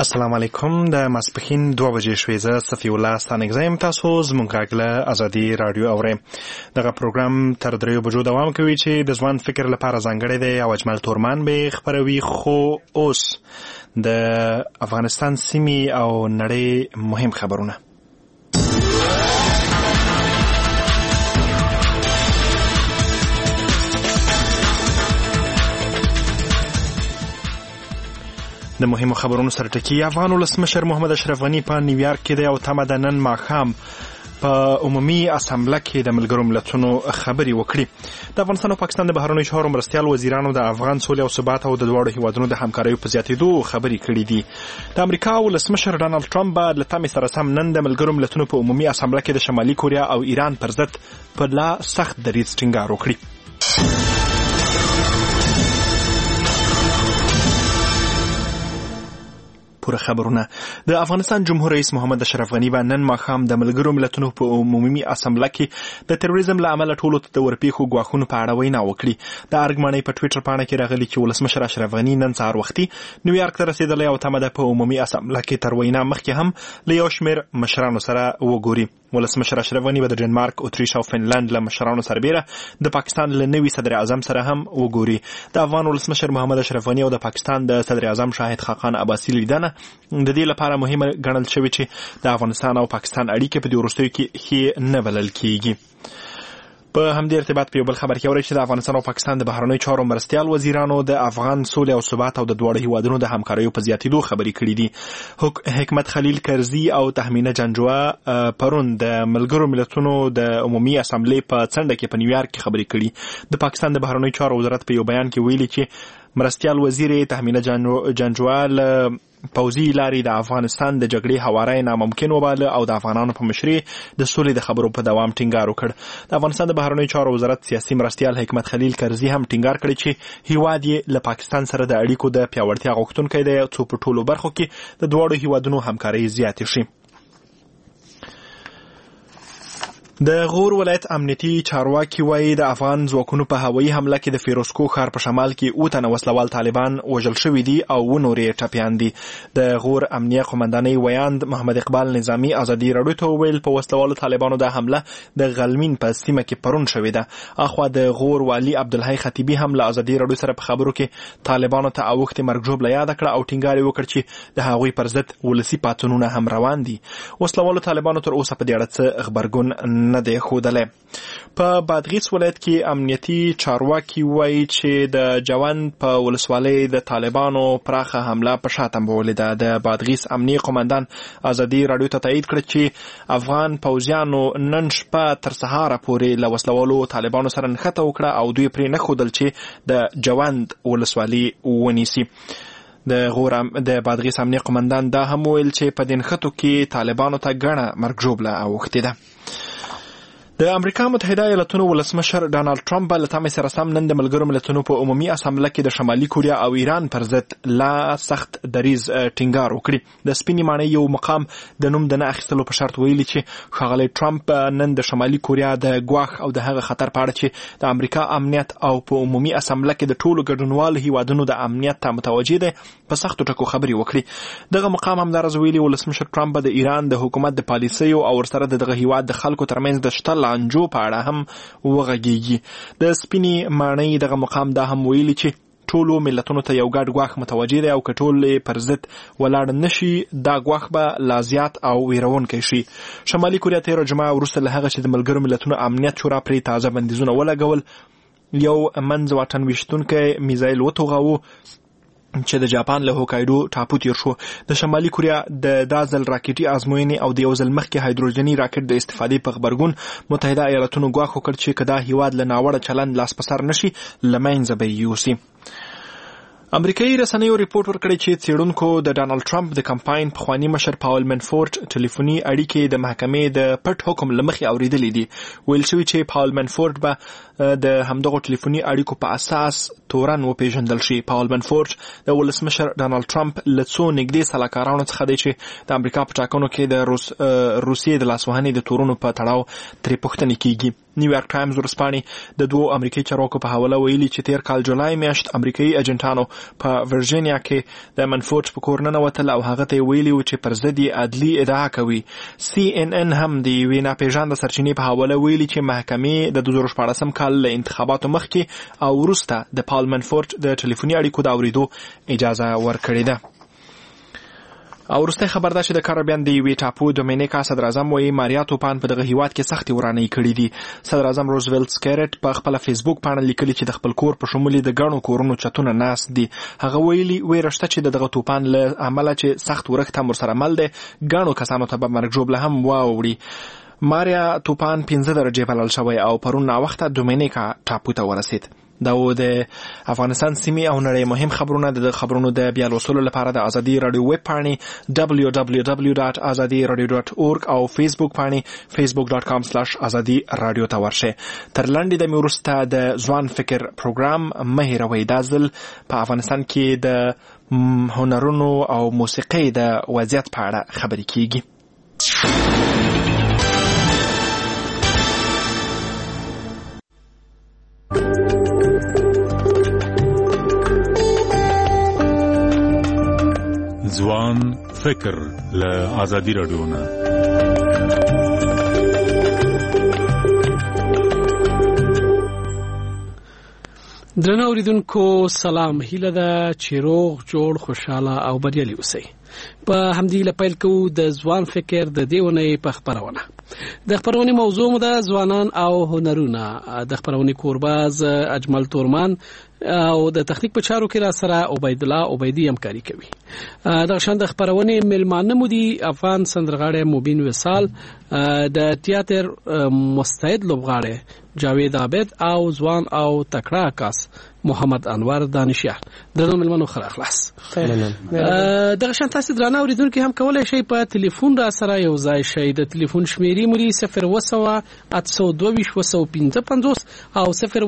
السلام علیکم. د ماسپښین 2 بجې شوې. زه صفی الله ستانګزم. تاسو زموږ غږ له ازادي رادیو اورئ. دغه پروګرام تر 3 بجو دوام کوي چې د ځوان فکر لپاره ځانګړی دی او اجمل تورمان به خبروي. خو اوس د افغانستان سیمې او نړۍ مهم خبرونه. د مهمو خبرونو سره ټکی. افغان ولسمشر محمد اشرف غني په نیویارک کې دی او تمه ده نن ماښام په عمومي اسامبله کې د ملګرو ملتونو خبرې وکړي. د افغانستان او پاکستان د بهرنیو چارو مرستیال وزیرانو د افغان سولې او ثبات او د دواړو هیوادونو د همکاریو په زیاتېدو خبرې کړې دي. د امریکا ولسمشر ډانلډ ټرمپ به له تمې سره سم نن د ملګرو ملتونو په عمومي اسامبله کې د شمالي کوریا او ایران پر ضد په لا سخت دریځ ټینګار وکړي. پوره خبرونه. د افغانستان جمهور رئیس محمد اشرف غني به نن ماښام د ملګرو ملتونو په عمومي اسامبله کې د تروریزم له امله ټولو ته د ورپېښو ګواښونو په اړه وینا وکړي. د ارګ ماڼۍ په ټویټر پاڼه کې راغلي چې ولسمشر اشرف غني نن سهار وختي نیویارک ته رسېدلی او تمه ده په عمومي اسامبله کې تر وینا مخکې هم له یو شمېر مشرانو سره وګوري. ولسمشر اشرف غني به د ډنمارک، اتریش او فنلند له مشرانو سربېره د پاکستان له نوي صدر اعظم سره هم وګوري. د افغان ولسمشر محمد اشرف غني او د پاکستان د صدر اعظم شاهد خاقان عباسي لیدنه د دې لپاره مهمه ګڼل شوې چې د افغانستان او پاکستان اړیکې په دې وروستیو کې ښې نه بلل کېږي. په همدې ارتباط په یو بل خبر کې اورئ چې د افغانستان او پاکستان د بهرنیو چارو مرستیال وزیرانو د افغان سولې او ثبات او د دواړو هیوادونو د همکاریو په زیاتېدو خبرې کړې دي. حکمت خلیل کرزي او تهمینه جنجوه پرون د ملګرو ملتونو د عمومي اسامبلې په څنډه کې په نیویارک کې خبرې کړي. د پاکستان د بهرنیو چارو وزارت په یو بیان کې ویلي چې مرستیال وزیر تهمینه جنجوه له پوځي لارې د افغانستان د جګړې هواری ناممکن وباله او د افغانانو په مشرۍ د سولې د خبرو په دوام ټینګار وکړ. د افغانستان د بهرنیو چارو وزارت سیاسي مرستیال حکمت خلیل کرزي هم ټینګار کړی چې هیواد یې له پاکستان سره د اړیکو د پیاوړتیا غوښتونکی دی څو په ټولو برخو کې د دواړو هیوادونو همکارۍ زیاتې شي. د غور ولایت امنیتي چارواکي وایي د افغان ځواکونو په هوایي حمله کې د فیروزکوه ښار په شمال کې 8 تنه وسلوال طالبان وژل شوي دي او 9 نور یې ټپیان دي. د غور امنیه قومندانۍ ویاند محمد اقبال نظامي ازادي راډیو ته وویل په وسلوالو طالبانو د حمله د غلمین په سیمه کې پرون شوې ده. اخوا د غور والي عبدالحی خطیبي هم له ازادي راډیو سره په خبرو کې طالبانو ته اوښتې مرګ ژوبله یاده کړه او ټینګار یې وکړ چې د هغوی پر ضد ولسي پاڅونونه هم روان دي. وسلوالو طالبانو تر اوسه په دې اړه څه غبرګون نه دی ښودلی. په بادغیس ولایت کې امنیتي چارواکي وایي چې د جوند په ولسوالۍ د طالبانو پراخه حمله په شا تنبولې ده. د بادغیس امنیه قومندان ازادي راډیو ته تایید کړ چې افغان پوځیانو نن شپه تر سهاره پورې له وسلوالو طالبانو سره نښته وکړه او دوی پرې نه ښودل چې د جوند ولسوالي ونیسي. د بادغیس امنیه قومندان دا هم ویل چې په دې نښتو کې طالبانو ته ګڼه مرګ ژوبله اوښتې ده. د امریکا متحده ایالاتونو ولسمشر ډانلډ ټرمپ به له تمې سره سم نن د ملګرو ملتونو په عمومي اسامبله کې د شمالي کوریا او ایران پر ضد لا سخت دریځ ټینګار وکړي. د سپینې ماڼۍ یو مقام د نوم د نه اخیستلو په شرط ویلي چې ښاغلی ټرمپ نن د شمالي کوریا د ګواښ او د هغه خطر په اړه چې د امریکا امنیت او په عمومي اسامبله کې د ټولو ګډونوالو هیوادونو د امنیت ته متوجه دی په سختو ټکو خبرې وکړي. دغه مقام همدارس ویلي ولسمشر ټرمپ به د ایران د حکومت د پالیسیو او ورسره دغه هیواد د خلکو ترمنځ د شته لانجو په اړه هم وغږیږي. د سپینې ماڼۍ دغه مقام دا هم ویلي چې ټولو ملتونو ته یو ګډ ګواښ متوجه دی او که ټول پر ضد ولاړ نشي دا ګواښ به لا زیات او ویرونکی شي. شمالي کوریا تېره جمعه وروسته له هغه چې د ملګرو ملتونو امنیت شورا پرې تازه بندیزونه ولګول یو منځ واټن ویشتونکی میزایل وتوغاوه چې د جاپان له هوکایډو ټاپو تیر شو. د شمالي کوریا د دا ځل راکټي ازموینې او د یو ځل مخکې هایدروجني راکټ د استفادې په غبرګون متحده ایالاتونو ګواښ وکړ چې که دا هیواد له ناوړه چلند لاس په سر نشي له منځه به یې یوسي. امریکایي رسنیو ریپورت ورکړی چې څېړونکو د ډانلډ ټرمپ د کمپاین پخواني مشر پاول منفورد ټلیفوني اړیکې د محکمې د پټ حکم له مخې اورېدلې دي. ویل شوي چې پاول منفورد به د همدغو ټلیفوني اړیکو په اساس تورن وپېژندل شي. پاول منفورد د ولسمشر ډانلډ ټرمپ له څو نږدې سلاکارانو څخه دی چې د امریکا په ټاکنو کې د روسیې د لاسوهنې د تورونو په تړاو ترې پوښتنې کېږي. نیویارک ټایمز ورسپانې د دوه امریکایي چارواکو په حواله ویلي چې تیر کال جولای میاشت امریکایي ایجنټانو په ورجینیا کې د منفورټ په کور ننوتل او هغه ته ویلي و چې پر ضد عدلي ادعا کوي. CNN هم د یوې ناپېژانده سرچینې په حواله ویلي چې محکمې د 2014 کال له انتخاباتو مخکې او وروسته د پال منفورټ د ټلیفوني اړیکو د اورېدو اجازه ورکړې ده. او وروستی خبر دا چې د کارابین د یوې ټاپو دومینیکا صدراعظم وایي ماریا توپان په دغه هیواد کې سختې ورانۍ کړي دي. صدراعظم روزولټ سکیرټ په خپله فیسبوک پاڼه لیکلي چې د خپل کور په شمول د ګڼو کورونو چتونه ناست دي. هغه ویلي ویره شته چې دغه توپان له امله چې سخت ورښت هم ورسره مل دی ګڼو کسانو ته به مرګ ژوبله هم واوړي. ماریا توپان 15 درجې بلل شوی او پرون ناوخته دومینیکا ټاپو ته ورسید. دا و د افغانستان سیمې او نړۍ مهم خبرونه. د خبرونو د بیا لوستلو لپاره د ازادي رادیو ویب پاڼې www.azadiradio.org او فیسبوک پاڼې facebook.com/azadi radio ته ورشئ. تر لنډې دمې وروسته د ځوان فکر پروګرام مه هېروئ. دا ځل په افغانستان کې د هنرونو او موسیقۍ د وضعیت په اړه خبرې کیږي. ځوان فکر له ازادي رادیو نه. درنو اوریدونکو سلام. هیله ده چې روغ جوړ خوشاله او بریالي اوسئ. په همدې لپاره کو د ځوان فکر د دیونه په خبرونه. د خبرونې موضوع مو د ځوانان او هنرونه. د خبرونې کورباز اجمل تورمان او د تخنیک په چارو کې را سره عبید الله عبیدی همکاري کوي. د شاند خبرونې ملمانه مو دي افغان سندرغاړی مبین وصال، د تیاتر مستعد لوبغاړی جاوید عابد او ځوان او تکړه عکاس محمد انور دانشیار. درنو ملمنو خیر اخلاص. دغه شان تاسو درنه اوریدونکو هم کولای شئ په ټلیفون را سره یو ځای شئ. د ټلیفون شمیرې مو 08085 او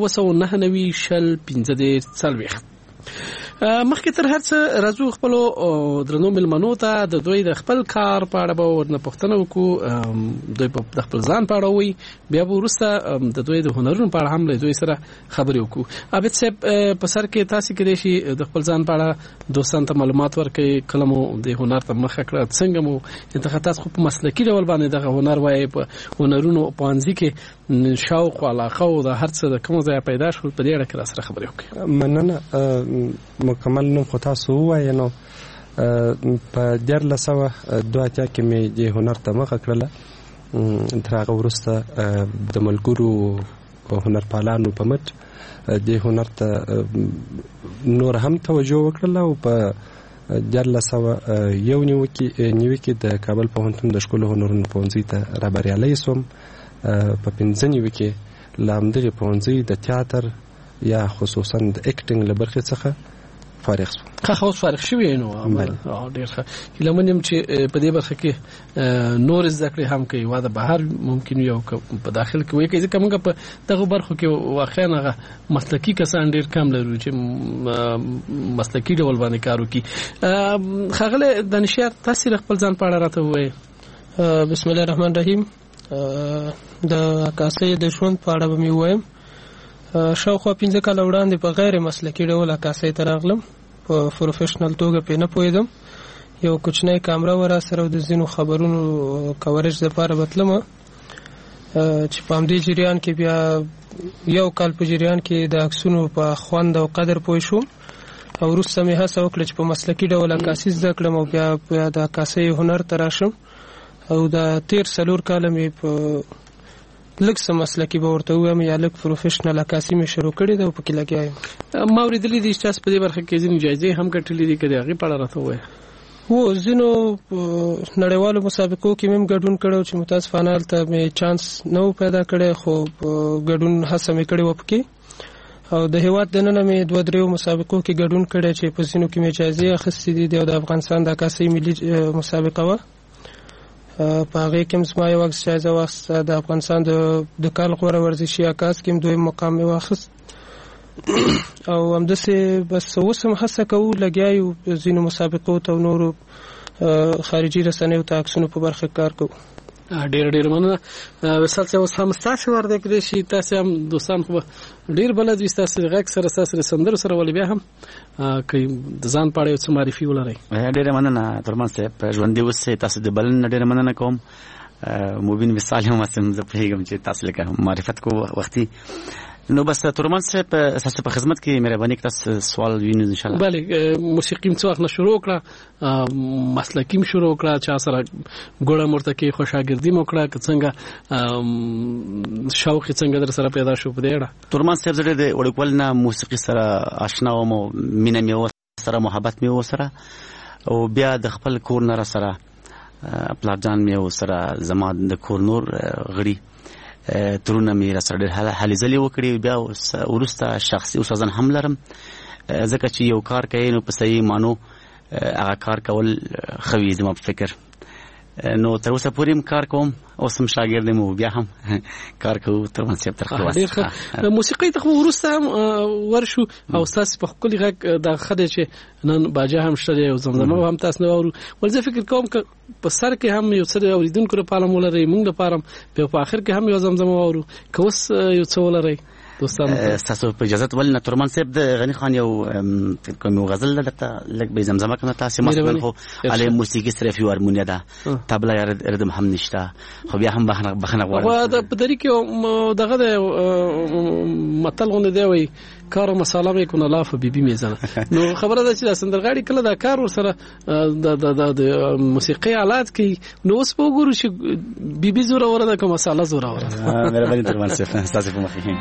09099 مخکې تر هر څه راځو خپل درنو ملمنو ته د دوی د خپل کار په اړه به ورنه پوښتنه وکړو. دوی په خپل ځان په اړه وایي، بیا به وروسته د دوی د هنرونو په اړه هم له دوی سره خبرې وکړو. عابد صاحب په سر کې تاسو کېدای شي د خپل ځان په اړه دوستانو ته معلومات ورکړئ. کله مو د هنر ته مخه کړه، څنګه مو انتخاب تاسو په مسلکي ډول باندې دغه هنر وایي په هنرونو پوهنځي کې شوق او علاقه او د هر څه د کوم ځای پیدا شول په دې اړه کې سره خبرې وکړئ. مننه. مکمل نوم خو تاسو ووایئ. نو په 1982 کې مې د هنر ته مخه کړله. تر هغه وروسته د ملګرو هنرپالانو په مټ د هنر ته نور هم توجه وکړله او په 1991 کې د کابل پوهنتون د ښکلو هنرونو پوهنځي ته رابریالی شوم. په 95 کې له همدغې پوهنځي د تیاتر یا خصوصا د اکټینګ له برخې څخه فارغ شوم. اوس فارغ شوی نو ډېر ښه. هیله منم چې په دې برخه کې نور زده کړې هم کوي. واده بهر ممکن یو په داخل کې وایي چې کومه په دغه برخو کې واقعا هغه مسلکي کسان ډېر کم لري چې مسلکي ډول باندې کار وکړي. ښاغلی دانشیار، تاسو خپل ځان په اړه راته ووایئ. بسم الله الرحمن الرحیم. د عکاسۍ د ژوند په اړه به مې ووایم. شاوخوا 15 کاله وړاندې په غیر مسلکي ډول عکاسۍ ته راغلم. په پروفیشنل توګه پې نه پوهېدم. یو کوچنی کامره وه راسره او د ځینو خبرونو کورج دپاره به تلمه چې په همدې جریان کې بیا یو کال په جریان کې د عکسونو په خوند او قدر پوه شوم. او وروسته مې هڅه وکړه چې په مسلکي ډول عکاسي زده کړم او بیا د عکاسۍ هنر ته راشم. او د تیر 4 کاله مې په لږ څه مسلکي به ورته ووایم یا لږ پروفیشنل عکاسي مې شروع کړې ده او پکې لګیا یم. ما اورېدلي دي چې تاسو په دې برخه کې ځینې جایزې هم ګټلې دي، که د هغې په اړه راته ووایه. هو ځینو نړیوالو مسابقو کې مې هم ګډون کړی چې متاسفانه هلته مې چانس نه و پیدا کړی، خو ګډون هڅه مې کړې وه پکې. او د هېواد دننه مې 2-3 مسابقو کې ګډون کړی چې په ځینو کې مې جایزې اخیستې دي. د افغانستان د عکاسۍ ملي مسابقه وه، په هغې کې هم زما یو عکس جایزه واخیسته. د افغانستان د کال غوره ورزشي عکاس کې هم 2 مقام مې واخیست. او همداسې بس اوس هم هڅه کوو، لګیا یو ځینو مسابقو ته او نورو خارجي رسنیو ته عکسونو په برخه کار کوو. ډېر مننه وصال صاحب. اوس هم ستاسو ورته کړی شي تاسو هم دوستان خو ډېر بلد وي تاسو غږ سره تاسو سندرو سره ولې بیا هم کوي د ځان په اړه یو څه معرفي ولرئ. ډېر مننه ترمن صاحب ژوندۍ اوسئ. تاسو د بلنې ډېر مننه کوم. مبین وصال هم اسم زه پوهېږم چې تاسو لکه معرفت کو وختي نو بس ترمن صاحب تاسو په خدمت کې مهرباني تاسو سوال وینئ ان شاء الله. بله موسیقي څو وخت شروع کړه مسلکیم شروع کړه چا سره ګوړه مرته کې خوشاګردي مو کړه که څنګه شوق څنګه در سره پیدا شو په دې اړه؟ ترمن صاحب زړه د وړکول نه موسیقي سره آشنا وم مینه مې سره محبت مې سره او بیا د خپل کور نه سره پلاجان مې سره زما د کور نور غړي ترونه مې را سره هلې ځلې وکړې. بیا وروسته شخصي استادان هم لرم ځکه چې یو کار کوي نو په صحیح مانو هغه کار کول ښه وي زما په فکر. نو تر اوسه پورې هم کار کوم اوس هم شاګرد یم بیا هم کار کوو ترمن صاحب تر خلاص. موسیقي ته وروسته هم ورشو او تاسو په خپل غږ د خدای چې نن باجه هم شته او زمزمه هم تاسو نه اورو ولزه فکر کوم که په سر کې هم یو څه اوریدونکو لپاره مولري موږ لپاره په اخر کې هم یو زمزمه اورو که اوس یو څه ولري دوستان. تاسو په اجازه ولنه ترمن صاحب د غنی خان یو کوم غزل لته لک به زمزمه کنه تاسو مثلا خو علی موسیقي سره فی هارمونیا ده طبله ردم هم نشته خو بیا هم بخنه غواړم په دری کې دغه متل غونډه دی وای کار مساله به کنه لاف بیبي میزنه. نو خبره ده چې سندرغاړي کله دا کار ور سره د موسیقي آلات کې نو اوس په ګورو چې بیبي زوره ورده کوم مساله زوره ورده. مهرباني ترمن صاحب تاسو په مخه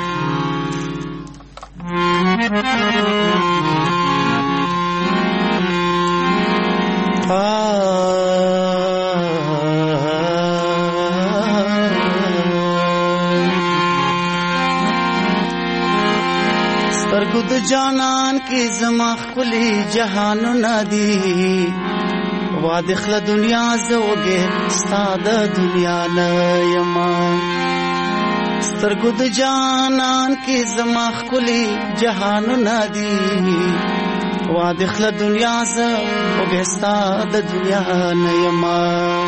سترګو د جانان کې زما خپلې جهانو ندي واده خله دنیا زوګه ستاده دنیا نه یما. سترګو د جانان کې زما خپلې جهانو ندي واده خله دنیا زوګه ستاده دنیا نه یما.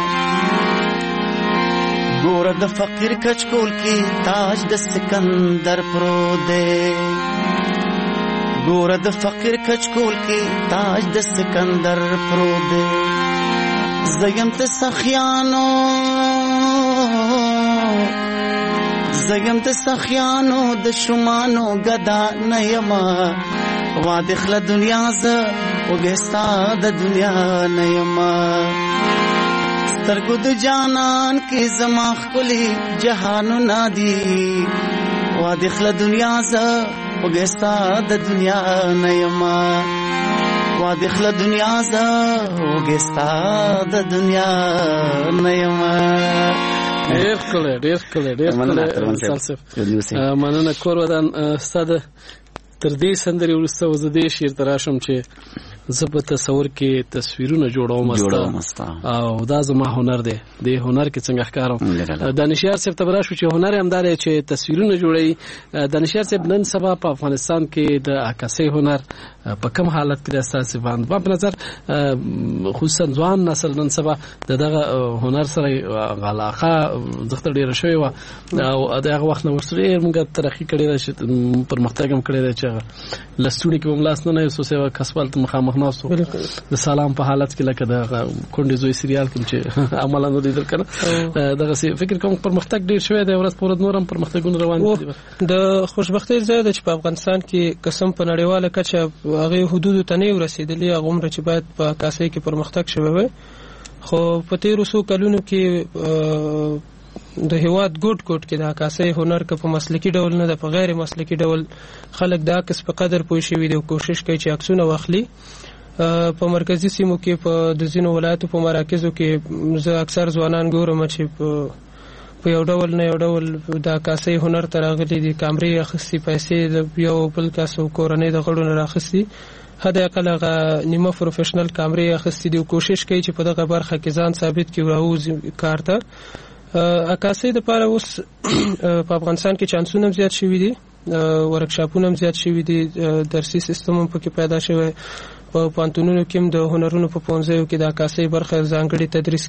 ګور د فقیر کچکول کې تاج د سکندر پروت دی ګور د فقیر کچکول کې تاج د سکندر پروت دی. زیم ته سخیانو د شمانو گدا نه یما واده خله دنیا ز وګستا د دنیا نه یما. سترګو د جانان کې زما خپلې جهانو نادي واده خله دنیا ز وګستا د دنیا نه یما واده خله دنیا ز وګستا د دنیا نه یما. ډېر کله مننه کور ودان ستاده تر دې سندري ورسته وزدي شیر تراشم چې زه په تصور کې تصویرونه جوړوم او دا زما هنر دی. د هنر کې څنګه ښکارم دانشیار صاحب ته براشو چې هنر هم دار چې تصویرونه جوړي. دانشیار صاحب نن سبا په افغانستان کې د عکاسۍ هنر په کوم حالت کې راستاسي باندې په نظر خصوصا ځوان نسل نن سبا دغه هنر سره علاقه زغته ډیره شوی و او دغه وخت نو ورسره موږ ترقی کړی را چې پرمختګ هم کړی را چې لستونی کې مملاس نه یو څه کسبال ته مخامخ ناسو د سلام په حالت کې لکه د کونډې زوی سریال کوم چې عملاً لیدل کنه دغه فکر کوم پرمختګ ډیر شوی دی ورځ په ورځ نورم پرمختګونه روان دي. د خوشبختۍ زیاده چې په افغانستان کې قسم په نړیواله کچه هغه حدود ته نه ورسېدلې هغه عمر چې باید په عکاسۍ کې پرمختګ شوی وي خو په تیرو څو کلونو کې د هیواد ګوټ کې د عکاسۍ هنر که په مسلکي ډول نه د په غیر مسلکي ډول خلک د عکس په قدر پوه شوي دي او کوشش کوي چې عکسونه واخلي. په مرکزی سیمو کې په د ځینو ولایتو په مراکزو کې زه اکثر ځوانان ګورم چې په یو ډول نه یو ډول د عکاسۍ هنر ته راغلي دي کامرې اخیستي پیسې د یو بل کس کورنۍ د غړو نه راخیستي حد اقل هغه نیمه پروفیشنل کامرې اخیستي دي او کوشش کوي چې په دغه برخه کې ځان ثابت کړي او راوځي کار ته. عکاسۍ دپاره اوس په افغانستان کې چانسونه زیات شوي دي ورکشاپونه هم زیات شوي دي درسي سیستم هم پکې پیدا شوی په پانتونونو کې د هنرونو په پونځیو کې د عکاسۍ برخه ځانګړي تدریس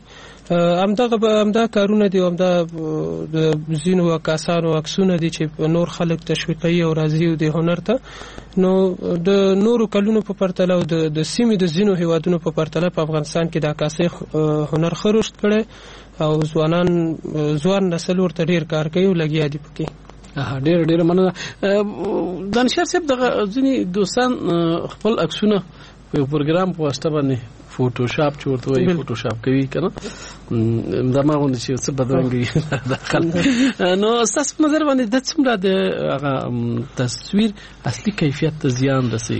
کیږي. همدا کارونه دي، همدا د ځینو عکاسانو عکسونه دي چې نور خلک تشویقوي او راځي د هنر ته. نو د نورو کلونو په پرتله او د سیمې د ځینو هیوادونو په پرتله په افغانستان کې د عکاسۍ هنر ښه رشد کړی او ځوان نسل ورته ډیر کار کوي او لګیا دي پکې. ډیر مننه. دانشور صاحب دغه ځینې دوستان خپل عکسونه په پروګرام په واسطه باندې فوټوشاپ چورته وي، فوټوشاپ کوي کنه، دا ما غوښتل چې څه بدرنګي داخل. نو تاسو په نظر باندې د څومره د هغه تصویر اصلي کیفیت ته زیان رسي؟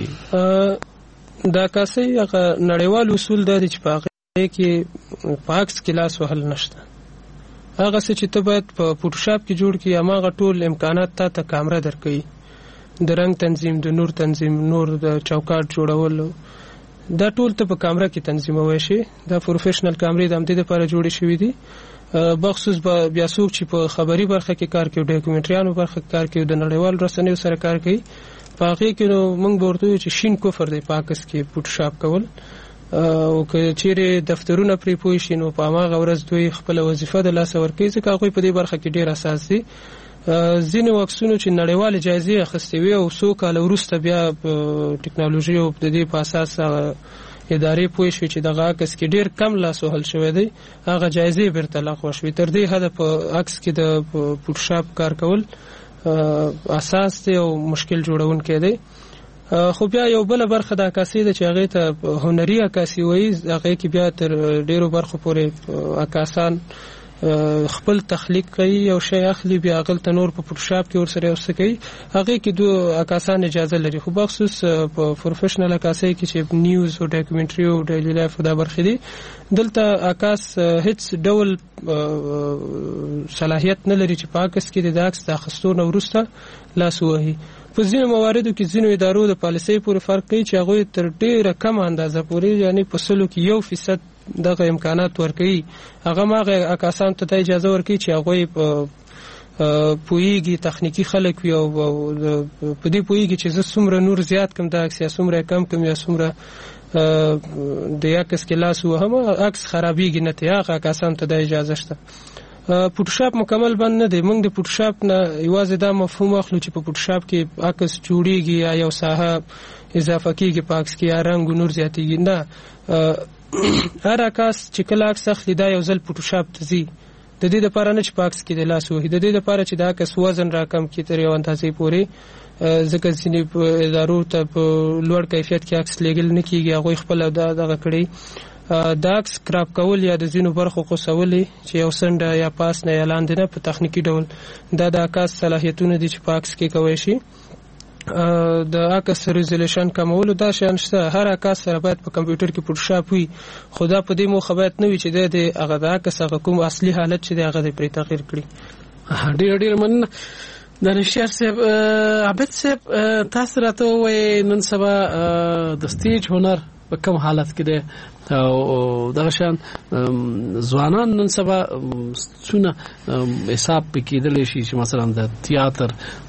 دا کاسي هغه نړیوال اصول دي چې په هغه کې پاکس کلاس وهل نشته. هغه څه چې ته باید په فوټوشاپ کې جوړ کړې هغه ټول امکانات ته کیمرا درکوي، د رنگ تنظیم، د نور تنظیم، نور د چوکاټ جوړول، دا ټول ته په کیمرا کې تنظیموي شي. دا پروفیشنل کیمرې د همدې لپاره جوړې شوې دي. بخصوص بیا څوک چې په خبري برخه کې کار کوي، ډاکومنټریانو برخه کې کار کوي، د نړیوال رسنیو سره کار کوي، په هغه کې نو موږ ورته چې شین کفر دی پاکس کې فوټوشاپ کول. او که چیرې دفترونه پرې پوي شي نو په هغه ورځ دوی خپل وظیفه د لاس ورکوي، ځکه هغوی په دې برخه کې ډېر اساس دي. ځینې عکسونو چې نړیوالې جایزې اخیستې وي او څو کاله وروسته بیا ټکنالوژي او د دې په اساس ادارې پوه شوې چې دغه عکس کې ډېر کم لاس وهل شوی دی، هغه جایزې بیرته لغوه شوې. تر دې حده په عکس کې د فوټوشاپ کار کول اساس دی او مشکل جوړونکی دی. خو بیا یو بل برخه د عکاسۍ ده چې هغه ته هنري عکاسي وایي، هغه کې بیا تر ډیرو برخو پورې عکاسان خپل تخلیق کوي، یو شی اخلي بیا هغه ته نور په فوټوشاپ کې ورسره یو څه کوي. هغه کې دوه عکاسان اجازه لري، خو بخصوص په پروفیشنل عکاسۍ کې چې نیوز او ډاکومنټري او ډیلی لایف دا برخې دي، دلته عکاس هیڅ ډول صلاحیت نه لري چې په عکس کې د عکس د اخیستو نه وروسته لاس ووهي. په ځینو مواردو کې ځینو ادارو د پالیسۍ پورې فرق کوي چې هغوی تر ډیره کم اندازه پورې، یعنی په 100 کې 1% دغه امکانات ورکوي. هغه هغه عکاسانو ته اجازه ورکوي چې هغوی پوهیږي، تخنیکي خلک وي او په دې پوهیږي چې زه څومره نور زیات کم د عکس یا څومره کم کم یا څومره د عکس کې لاس وهم عکس خرابېږي نه، ته هغه عکاسانو ته اجازه شته. فوټوشاپ مکمل بند نه دی. موږ د فوټوشاپ نه یوازې دا مفهوم اخلو چې په فوټوشاپ کې عکس جوړیږي یا یو ساحه اضافه کیږي په عکس کې یا رنګ نور زیاتیږي، نه. هر عکاس چې کله عکس اخلي دا یو ځل فوټوشاپ ته ځي، د دې لپاره نه چې په عکس کې د لاس وهي، د دې لپاره چې د عکس وزن راکم کړي تر یو اندازې پورې، ځکه ځینې ادارو ته په لوړ کیفیت کې عکس لیږل نه کیږي، هغوی خپله دغه کړي د عکس کراپ کول یا د ځینو برخو قوسول چې یو سنډه یا پاس نه یا لاندې نه په تخنیکي ډول، دا د عکاس صلاحیتونه دي چې په عکس کې کوی شي. د عکس ریزولوشن کمولو دا شیان شته. هر عکاس سره باید په کمپیوټر کې فوټوشاپ وي، خو دا په دې موخه باید نه وي چې د هغه د عکس هغه کوم اصلي حالت چې دی هغه د پرې تغییر کړي. ډېر مننه. دانشور صاحب، عابد صاحب، تاسو راته ووایئ نن سبا د سټیج هنر په کوم حالت کې دی او دغه شان ځوانان نن سبا څونه حساب پکې کېدلی شي چې مثلا د تیاتر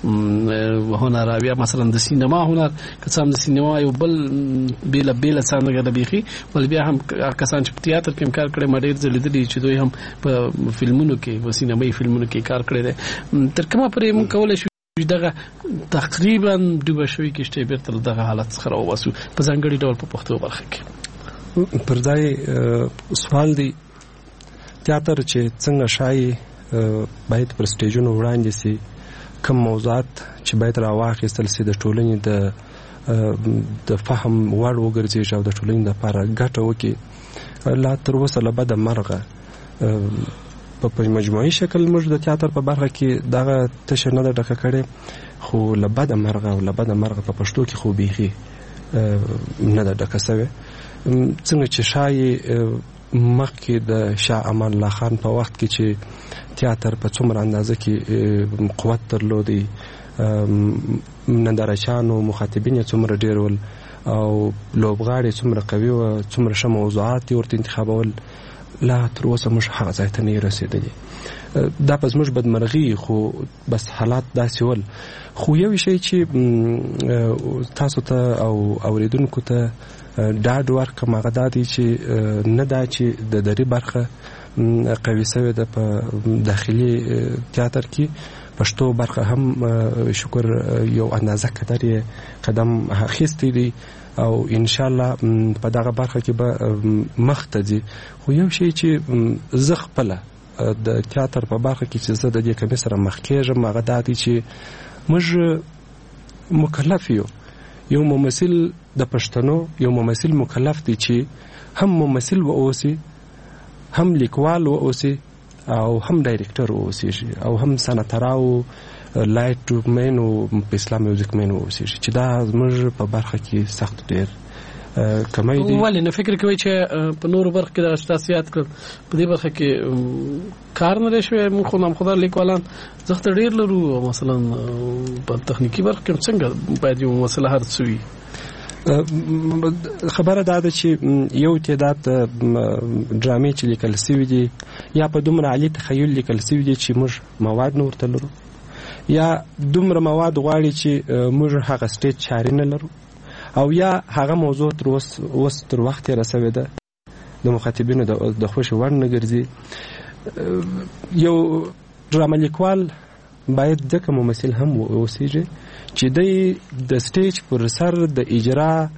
هنر او یا مثلا د سینما هنر، که څه هم د سینما یو بل بیله څانګه ده بیخي، ول بیا هم کسان چې په تیاتر کې هم کار کړی ما ډېر ځله لیدلي چې دوی هم په فلمونو کې، په سینمایي فلمونو کې کار کړی دی. تر کومه پورې موږ کولی شو دغه تقریبا دوبه شوي کشتۍ بیرته له دغه حالت څخه راوباسو په ځانګړي ډول په پښتو برخه کې؟ پر ځای سوال دی، تیاتر چې څنګه شایي باید پر سټیجونو وړاندې سي، کوم موضوعات چې باید راواخیستل سي د ټولنې د فهم وړ وګرځېږي او د ټولنې دپاره ګټه وکړي، لا تر اوسه له بده مرغه په مجموعي شکل موږ د تیاتر په برخه کې دغه تشه نه ده ډکه کړې، خو له بده مرغه په پښتو کې خو بیخي نه ده ډکه سوې. څنګه چې شایي مخکې د شاه امان الله خان په وخت کې چې تیاتر په څومره اندازه کې قوت درلودی، نندارچیانو مخاطبین یې څومره ډېر ول او لوبغاړي څومره قوي وه، څومره ښه موضوعات یې ورته انتخابول، لا تر اوسه موږ هغه ځای ته نه یو رسېدلي. دا په زموږ بدمرغي خو بس حالات داسې ول. خو یو شی چې تاسو ته او اوریدونکو ته ډاډ ورکړم هغه دا دی چې نه دا چې د دري برخه قوي سوې ده په داخلي تیاتر کې، پښتو برخه هم شکر یو اندازه قدم اخیستی دی او ان شاء الله په دغه برخه کې به مخ ته ځي. خو یو شی چې زه خپله د تیاتر په برخه کې چې زه د دې کمې سره مخ کېږم هغه دا دی چې موږ مکلف یو ممثل د پښتنو یو ممثل مکلف دی چې هم ممثل واوسي، هم لیکوال واوسي او هم ډایرکټر واوسي او هم سنتراو لایټ مین او اسلام میوزیک مین واوسي، چې دا زموږ په برخه کې سخت ډیر کمای دي. ولې نه فکر کوي چې په نورو برخه کې د اشتاسيات کړ په دې برخه کې کار نه شوی؟ موږ خو نام خدای لیکوالان زخت ډیر لرو، مثلا په تخنیکی برخه کې څنګه باید یو مسله هر څه وي. خبره دا ده چې یو تعداد ډرامې چې لیکل سوي دي یا په دومره عالي تخیل لیکل سوي دي چې موږ مواد نه ورته لرو، یا دومره مواد غواړي چې موږ هغه سټیج چارې نه لرو، او یا هغه موضوع تر اوس تر وخت رسوي ده د مخاطبینو د خوښ وړ نه ګرځي. یو ډرامه لیکوال باید ځکه ممثل هم اوسیږي چې د سټیج پر سر د اجرا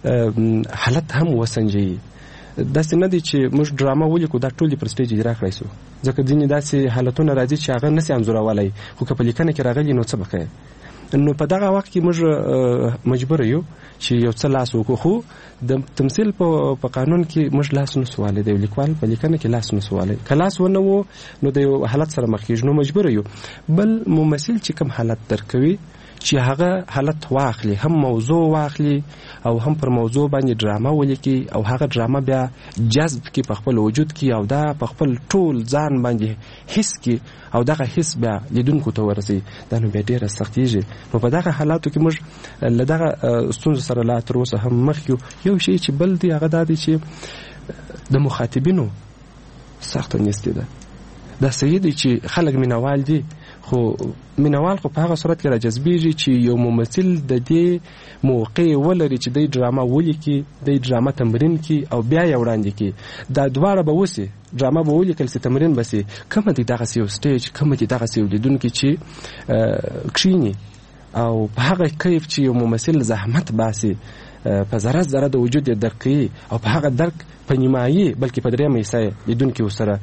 حالت هم وسنجي. داسې نه دی چې موږ ډرامه ولیکو دا ټول پر سټیج اجرا کړی سو، ځکه ځینې داسې حالتونه راځي چې هغه نسي انځورولی، خو که په لیکنه کې راغلي نو څه به کوې؟ نو په دغه وخت کې موږ مجبور یو چې یو څه لاس وکړو. خو د تمثیل په قانون کې موږ لاس نسو والی، د لیکوال په لیکنه کې لاس نسو والی. که لاس ونه و نو د یو حالت سره مخ کېږو، نو مجبور یو. بل ممثل چې کوم حالت درکوي چې هغه حالت واخلي، هم موضوع واخلي او هم پر موضوع باندې ډرامه ولیکي او هغه ډرامه بیا جذب کی په خپل وجود کې او دا په خپل ټول ځان باندې حس کی او دغه حس بیا لیدونکو ته ورسي، دا نو بیا ډیره سختیږي. نو په دغه حالاتو کې موږ له دغه ستونزو سره لا تر اوسه هم مخ یو شی چې بل دی هغه دا دی چې د مخاطبینو سخته نیستي ده. دا صحیح دی چې خلک مینوال دي، خو مینوال خو په هغه صورت کې راجذبېږي چې یو ممثل د دې موقع ولري چې د ډرامه ولیکي، د ډرامه تمرین کی او بیا یې وړاندې کی. دا دواړه به وسی، ډرامه به ولیکل سي، تمرین به سي. کومه دي دغه یو سټیج، کومه دي دغه یو لیدونکي چې کښینی او په هغه کیف چې یو ممثل زحمت باسي په ذره ذره د وجود درک کوي او په هغه درک په نیمایي بلکې په درېیمه حصه لیدونکي ورسره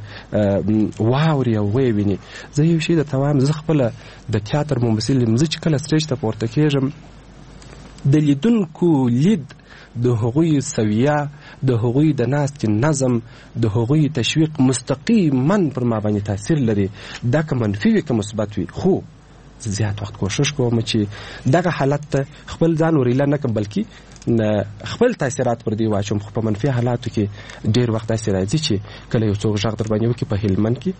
واوري او ویې. زه یو شی درته وایم، زه خپله د تیاتر ممثل یم. زه چې کله سټیج ته پورته کېږم د لیدونکو لید، د هغوی سویه، د هغوی د ناستې نظم، د هغوی تشویق مستقیما پر ما باندې تاثیر لري. دا که منفي وي که مثبت وي، خو زیات وخت کوشش کوم چې دغه حالت ته خپل ځان وریله نه کړم، بلکې خپل تاثیرات پر دی واچوم. خو په منفي حالاتو کې ډیر وخت داسې راځي چې کله یو څوک غږ در باندې وکړي. په هلمند کې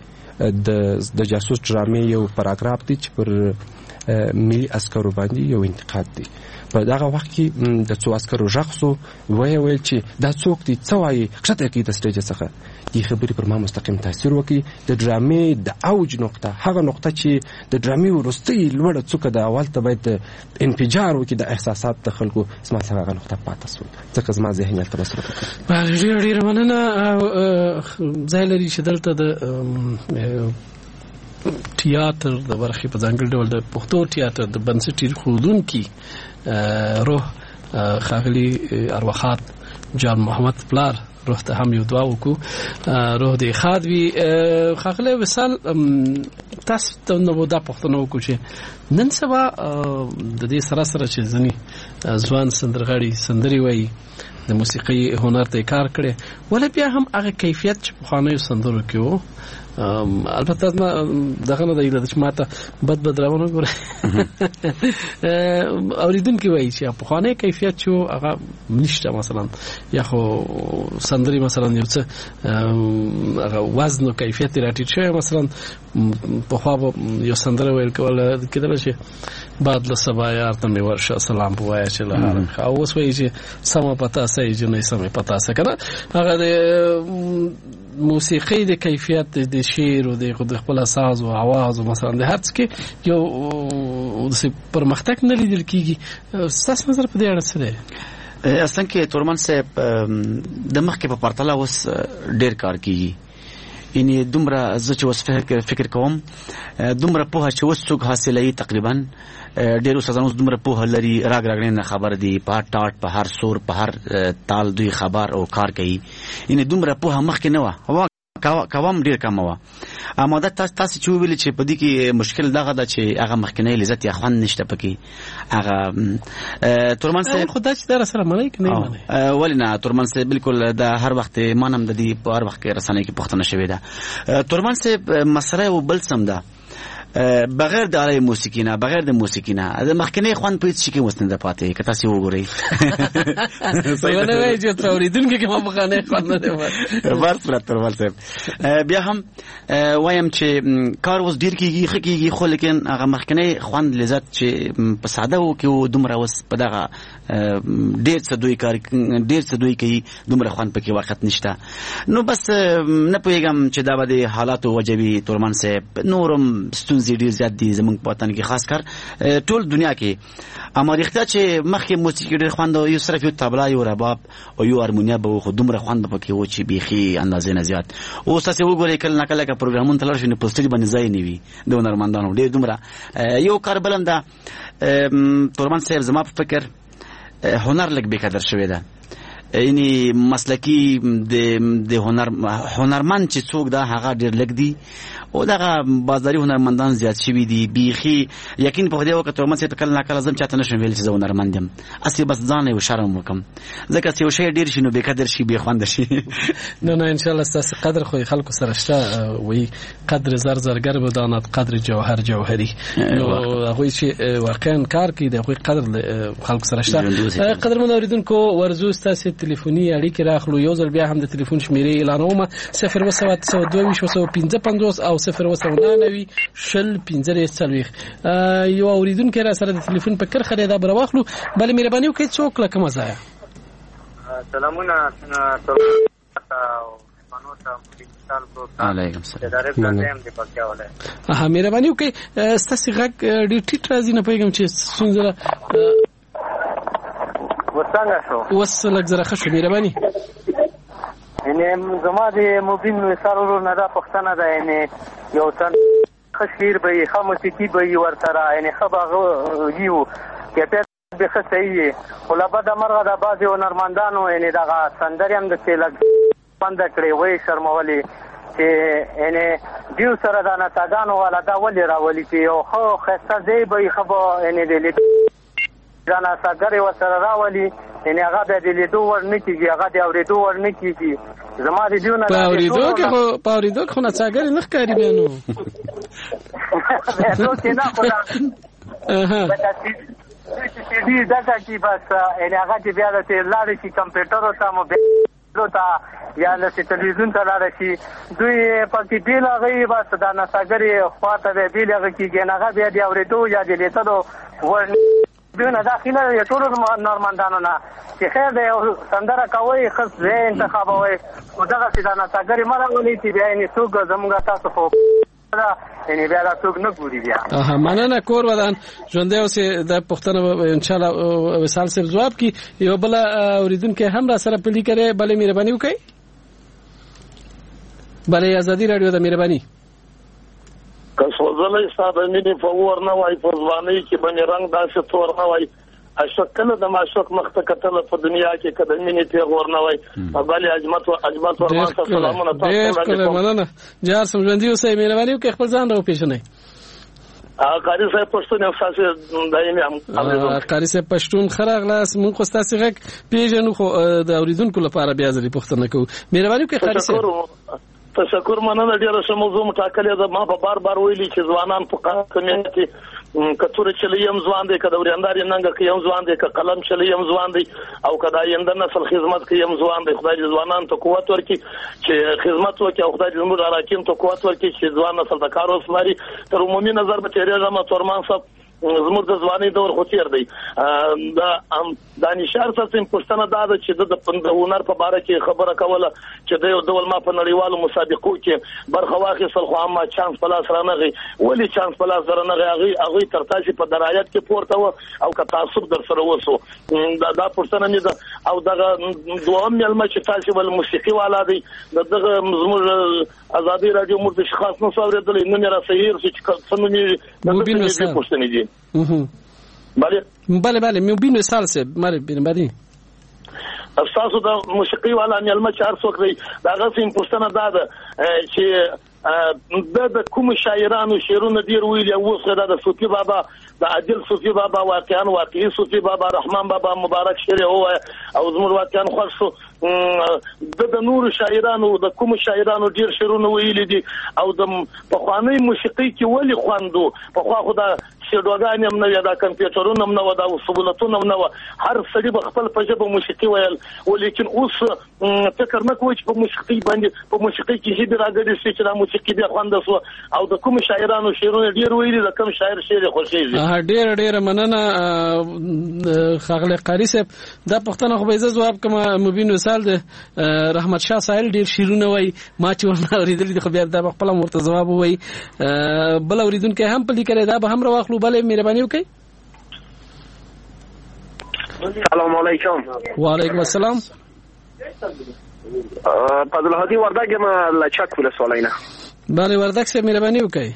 د جاسوس ډرامې یو پاراګراف دی چې پر ملي عسکرو باندې یو انتقاد دی. په دغه وخت کې د څو عسکرو غږ سو، ویل چې دا څوک دی، څه وایي، ښکته کړي د سټیج څخه. دې خبرې پر ما مستقیم تاثیر وکړي. د ډرامې د اوج نقطه، هغه نقطه چې د ډرامې وروستۍ لوړه څوکه ده، اول ته باید انفجار وکړي د احساسات د خلکو، زما سره هغه نقطه پاته سول، ځکه زما ذهن هلته مصرف کړ. ډېره مننه. ځای لري چې دلته د تیاتر د برخې په ځانګړي ډول د پښتو تیاتر د بنسټ ایښودونکي روح ښاغلي ارواخات جان محمد پلار روح ته هم یو دعا وکړو، روح دې ښاد وي. ښاغلی وصال، تاسو ته نو دا پوښتنه وکړو چې نن سبا د دې سره سره چې ځینې ځوان سندرغاړي سندرې وایي، د موسیقۍ هنر ته کار کړی، ولې بیا هم هغه کیفیت چې پخوانیو سندرو کې و، البته دغه نه دی چې ماته بد راونه ګوره اوریدونکي وایي چې پخوانی کیفیت چې هغه نشته. مثلا یا خو سندرې مثلا یو څه هغه وزن او کیفیت راټیټ شوی، مثلا پخوا یو سندره ویل کېدله چې بعد له سبا یار ته مې ورشه سلام بوایا چې له هاره، اوس وایي چې سمه پتا سه جنې سمه پتا سه کنه. هغه موسیقي د کیفیت د شعر او د خپل ساز او आवाज او مثلا د هر څه کې یو پرمختګ نه لیدل کیږي. ستاسو نظر په دې اړه څه دی؟ اصلا کې تورمن صاحب د مخکې په پرتله اوس ډیر کار کیږي. یعنی دومره زه چې اوس فکر کوم دومره پوهه چې اوس څوک حاصلوي تقریبا ډېر استادان اوس دومره پوهه لري راګ نه خبر دي په هر ټاټ په هر سور په هر تال دوی خبر او کار کوي. یعنی دومره پوهه مخکې نه وه کوم ډیر کم وه. اما دا تاسو چې ویل چې په دې کې مشکل دغه ده چې هغه مخکنی لذت یا خوند نشته پکې هغه تورمن صاحب خدای چې در سره ملای کنه نه ولی نه تورمن صاحب بالکل د هر وخت مانم د دې په هر وخت کې رسنۍ کې پښتنه شوی ده. تورمن صاحب مسله او بل سم ده بغیر د آلې موسیقي نه بغیر د موسیقي نه د مخکنی خوند په هیڅ شي کې وسنده پاتې که تاسو وګورئ څنګه وایي چې توریدونکو کې مخکنی خوند نه دی ورته تورمن صاحب بیا هم وایم چې کار اوس ډیر کیږي خو لیکن هغه مخکنی خوند لذت چې په ساده و کې دومره اوس په دغه ډیر څه دوی کوي دومره خوند پکې وخت نشته. نو بس نه پوهیږم چې دا به د حالاتو وجوي تورمن صاحب نورم ستونزې ډیر زیات دي زمونږ په وطن کې خاص کر ټول دنیا کې. اما رښتیا چې مخکې موسیقي ډیر خوند یو صرف یو طبله یو رباب او یو هارمونیا به خو دومره خوند پکې و چې بیخي اندازې نه زیات. اوس تاسو وګورئ کله نه کله پروګرامونه تلل شي نو په سټیج باندې ځای نه وي د هنرمندانو ډیر دومره یو کار بلم ده تورمن صاحب زما په فکر هنر لږ بې قدر شوی ده. یعنی مسلکی د هنرمند چې څوک ده هغه ډیر لږ دي او دغه بازاري هنرمندان زیات شوي دي بیخي. یقین په دې وخت تورمن صاحب کله نه کله زم چاته نشم ویل چې زه هنرمند یم اصلي بس ځان یو شرم وکم ځکه چې یو شی ډیر شي نو بې قدر شي بې خوند شي. نه ان شاء الله ستاسو قدر خو خلکو سره شته وي قدر زرزرګر بداند قدر جوهر جوهري نو هغه چې واقعا کار کوي د قدر خلکو سره شته. قدر من اوریدونکو ورزو ستاسو ټلیفوني اړیکې راخلو یو ځل بیا هم د ټلیفون شمیرې اعلانوم 0 او 0 شل 15 یو اوریدونکو را سره د ټلیفون په کرخه دا بر واخلو بل مهرباني وکړئ څوک لکه مزایا. سلامونه علیکم السلام. مهرباني وکړئ ستاسو غږ ډیر ټیټ راځي نه پوهیږم چې څنګه وڅنګه شو وس لږ زره ښه شو مهرباني. یعنی زما د مبین مثالونو نه دا پښتنه ده یعنی یو څن خشیر به ښه موسیقي به ورسره یعنی ښه به یو کیفیت به ښه صحیح خو له بده مرغه د بعضې هنرمندانو یعنی دغه سندرې هم داسې لږ بنده کړې وایي شرمولې چې یعنی دیو سره د نڅاګانو والا دا ولې راولي چې یو ښه ښایسته ځای به یې ښه به یعنی د لیدو دا نڅاګرې ورسره راولي یعنی هغه بیا د لیدو وړ نه کېږي هغه د اورېدو وړ نه کېږي. زما د دیو نه په اورېدو کې خو نڅاګرې نه ښکاري بیا نو داسې نه خو دغه کې بس یعنی هغه چې بیا داسې لاړې شي کمپیوټرو ته موبایلو ته یا داسې تلویزیون ته لاړې شي دوی پکې بېل هغه بس دا نڅاګرې خوا ته بیا بېل هغه کېږي هغه بیا د اورېدو یا د لیدلو وړ دیونه داخله یې ټول نورمندانو نه چې خیر دی سندره کوئ ښه ځای انتخابوئ خو دغسې دا نڅاګرې مه راولئ چې بیا یعنې څوک زموږ تاسو خو یعنې بیا دا څوک نه ګوري بیا. مننه کور ودان ژوندی اوسې دا پوښتنه انشاءالله وصال صاحب ځواب کړي. یو بله اورېدونکی هم را سره پلي کړی بلې مهرباني وکړئ. بلې ازادي راډیو ده مهرباني. که سوځلې ستا د مینې په اور نه وای په ځوانۍ کې به مې رنګ داسې تور نه وای عاشق کله د معشوق مخ ته کتله په دنیا کې که د مینې پیغور نه وای. بلې اجمت ورمان ته سلامونه تاسو مننه جار سم ژوندي اوسئ مهرباني وکړئ خپل ځان راوپېژنئ. قاری صاحب پښتون یو ستاسې دایمي هم قاری صاحب پښتون ښه راغلاست موږ خو ستاسې غږ پېژنو خو د اورېدونکو لپاره بیا ځلې پوښتنه کوو. مهرباني وکړئ قاری صاحب. تشکر مننه ډیره ښه موضوع مټاکلې ده. ما په بار ویلي چې ځوانان په کمیټ کې کتور چلی یم ځوان دی که د وریندار ننګ کې یم ځوان دی که قلم چلی یم ځوان دی او که د آینده نسل خدمت کې یم ځوان دی. خدای دې ځوانانو ته قوت ورکړي چې خدمت وکړي او خدای دې زموږ اراکین ته قوت ورکړي چې ځوان نسل ته کار وسپاري. تر عمومي نظر به تېرېږم تورمان صاحب زموږ د ځواني دور خو تیر دی دا دانشار څخه پښتنه دا ده چې د هنر په اړه کې خبره کوله چې د یو ډول ما په نړیوالو مسابقو کې برخه واخیستل خو اما چانس په لاس رانغی ولی چانس په لاس رانغی هغه تر تاسو په درایت کې پورته و او که تعصب در سره وسو دا پښتنه نه ده او دغه دوام ملما چې تاسو ول موسیقي والا دی دغه زموږ ازادي رادیو مرتضی خاص نو اوریدل نن را صحیح چې څنګه دغه پښتنه دي بله مبین مثال سے ماره بنبادي تاسو د موسیقي والا ملما چار څوک دی داغه سیم پښتنه ده چې د کوم شاعرانو شعرونه ډیر ویل او اوس د صوفي بابا د عادل صوفي بابا واقعي صوفي بابا رحمان بابا مبارک شعر هو او زموږ واقعا خوښ د نور شاعرانو د کوم شاعرانو ډیر شعرونه ویل دي او د پخوانی موسیقي کې ولی خواندو په خو د شډوګان هم نه دا کمپیوټرونه هم نه ودا او سبولتونه هم نه هر سړي بخپل په ژبه موسیقي ویل ولیکن اوس فکر نه کوي چې په موسیقي باندې په موسیقي کې هیڅ راګړي چې دا موسیقي بیا خواندسو او د کوم شاعرانو شعرونه ډیر ویلي د کوم شاعر شعر خوښیږي ډیر مننه خاغله قاری صاحب دا پښتنه خو به عزت جواب کوم مبین مثال ده رحمت شاه سایل ډیر شعرونه وای ما چې ورنه اوریدل دي خو بیا د خپل مرتضی جواب وای بل اوریدونکو هم په لیکل دا به هم راخلو بله مهرباني وکړئ. سلام علیکم. وعلیکم السلام. فضل هادی وردک ما لچک ولسوالۍ نه. بله وردک سه مهرباني وکړئ.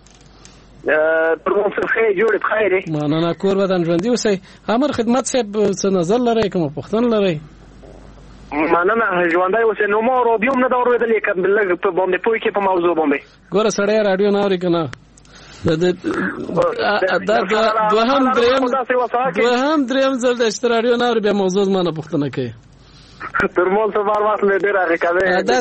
پرمون څه خیر جوړ بخیر. مننه کور ودان ژوندۍ اوسئ. امر خدمت صاحب څه نظر لرئ کوم پوښتنه لرئ؟ مننه ژوندۍ اوسئ. نو ما رادیو هم نه دا اورېدلې که لږ په باندې پوه کې په موضوع باندې. ګوره سړی راډیو نه اوري که نه دوهم دریم ځل د اشتراډیو نه اوري بیا موضوع زما نه پوښتنه کوي ترمون څه بار وخت مې ډېر هغې کوي دا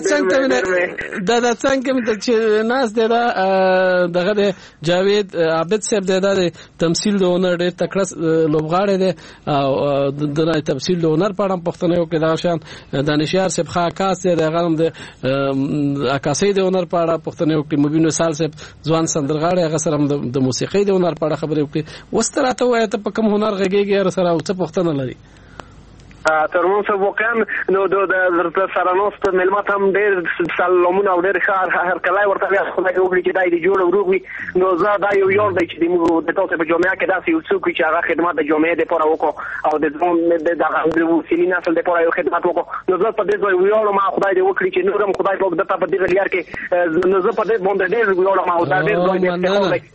څنګه چې ناس دی دا دغه د جاوید عابد صاحب دی دا د تمثیل د هنر ډېر تکړه لوبغاړی دی او د تمثیل د هنر په اړه پوښتنه وکړي دغه شیان دانشیار صاحب ښه عکاس دی د هغه هم د عکاسۍ د هنر په اړه پوښتنه وکړي مبین وصال صاحب ځوان سندرغاړی هغه سره هم د موسیقۍ د هنر په اړه خبرې وکړي اوس ته راته ووایه ته په کوم هنر غږېږې سره او څه پوښتنه لري ترمون څه واقعا نو د سره ناست مېلمه ته هم ډېر سلامونه او ډېر ښه هرکلی ورته بیا خدای وکړي چې دی دې جوړ او روغ وي نو زه دا یو یار دی چې زموږ د تاسو په جامعه کې داسې یو څوک وي چې هغه خدمت د جامعې دپاره وکړو او د دغه وسیلي نسل دپاره یو خدمت وکړو نو زه په دې ځای ویاړم خدای دې وکړي چې نور هم خدای پاک دته په دغه لار کې نو زه په دې باندې ډېر ویاړم او دا ډېر ځای دی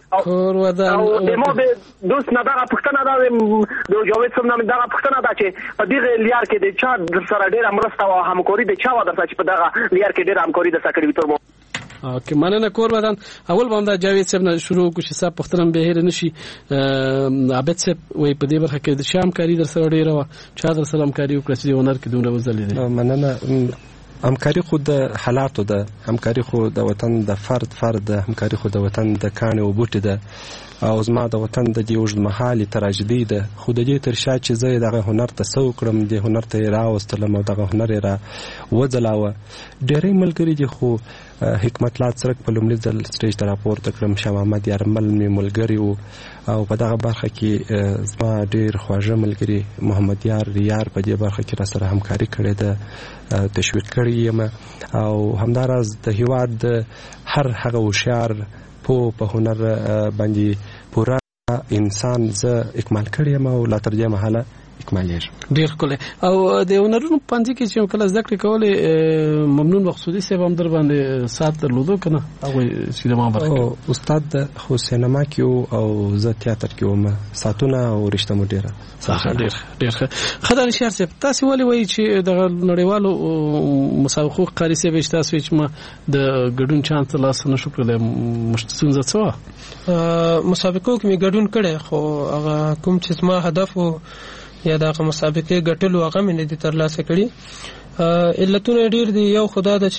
او د ما د دوست نه دغه پوښتنه ده د جاوید صاحب نه دغه پوښتنه ده چې په دغه لار کې د چا در سره ډېره مرسته او همکاري د چا وه درته چې په دغه لار کې ډېره همکاري درته کړې وي تر ما اوکې مننه کور بدن اول به هم دا جاوید صاحب نه شروع وکړو چې صاحب پوښتنه هم بیا هېره نه شي عابد صاحب وایي په دې برخه کې د چا همکاري در سره ډېره وه چا در سره همکاري وکړه چې د هنر کې دومره وځلېدې مننه همکاري خو د حالاتو ده همکاري خو د وطن د فرد ده همکاري خو د وطن د کاڼي او بوټي ده او زما د وطن د دې اوږدمهالې تراژیدۍ ده خو د دې تر شا چې زه یې دغه هنر ته څه وکړم دې هنر ته یې راوستلم او دغه هنر یې را وځلاوه ډېری ملګري دي خو حکمت الله څرک په لومړي ځل سټیج ته راپورته کړم شاه محمد یارمل مې ملګري وو او په دغه برخه کې زما ډېر خواږه ملګري محمد یار په دې برخه کې را سره همکاري کړې ده تشویق کړی یم او همداراز د هیواد د هر هغه هوښیار په هنر باندې پوره انسان زه اکمال کړی یم او لا تر دې مهاله اکمالېږم ډېر ښکلی او د هنرونو په پنځه کې چې کله زده کړې کولې ممنون مقصودي صاحب هم در باندې ساعت درلودو که نه هغوی سینما برخه استاد خو سینما کې وو او زه تیاتر کې وم ساعتونه او رشته مو ډېره ډېر ښه ښه دانشیار صاحب تاسې ولې وایي چې دغه نړیوالو مسابقو قاري صاحب چې تاسو وایي چې ما د ګډون چانس ترلاسه نه شو کړلی ستونزه څه وه مسابقو کې مې ګډون کړی خو هغه کوم چې زما هدف و یا دغه مسابقې ګټلو هغه مې نه دي ترلاسه کړي علتونه ډېر دي یو خدا ده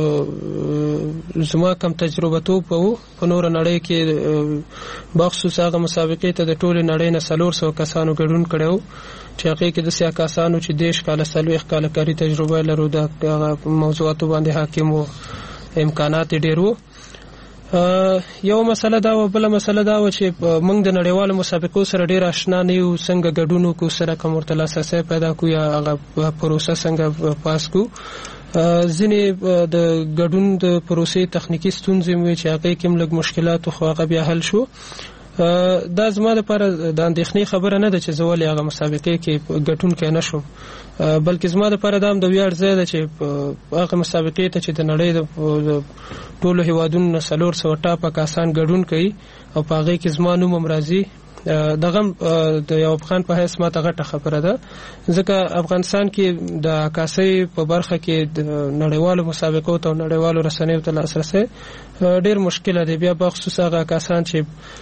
چې زما کم تجربه توب وو په نوره نړۍ کې بخصوص هغه مسابقې ته د ټولې نړۍ نه 400 کسانو ګډون کړی و چې هغې کې داسې کسانو چې 10 کاله 40 کاله کاري تجربه لرو د هغه موضوعاتو باندې حاکم و امکانات ډېر وو یو مسله دا و، بل مسله دا و چې موږ د نړیوالو مسابقو سره ډیر آشنا نه یو، څنګه ګډون کو سره کوم ورته لاسرسی پیدا کو یا هغه پروسه څنګه پاس کو. ځینې د ګډون د پروسې تخنیکی ستونزې مې چې هغه کې لږ مشکلات خو هغه بیا حل شو. دا زما لپاره د اندېښنې خبره نه ده چې زه ولې هغه مسابقې کې ګټونکی نه شوم، بلکې زما لپاره دا هم د ویاړ ځای ده چې هغه مسابقې ته چې د نړۍ د ټولو هیوادونو نه 400 ټاپه کسان ګډون کوي او په هغې کې زما نوم هم راځي. دغه د یو افغان په حیث ماته غټه خبره ده، ځکه افغانستان کې د عکاسۍ په برخه کې د نړیوالو مسابقو ته او نړیوالو رسنیو ته لاسرسی ډیر مشکل دی. بیا بخصوص هغه کسان چې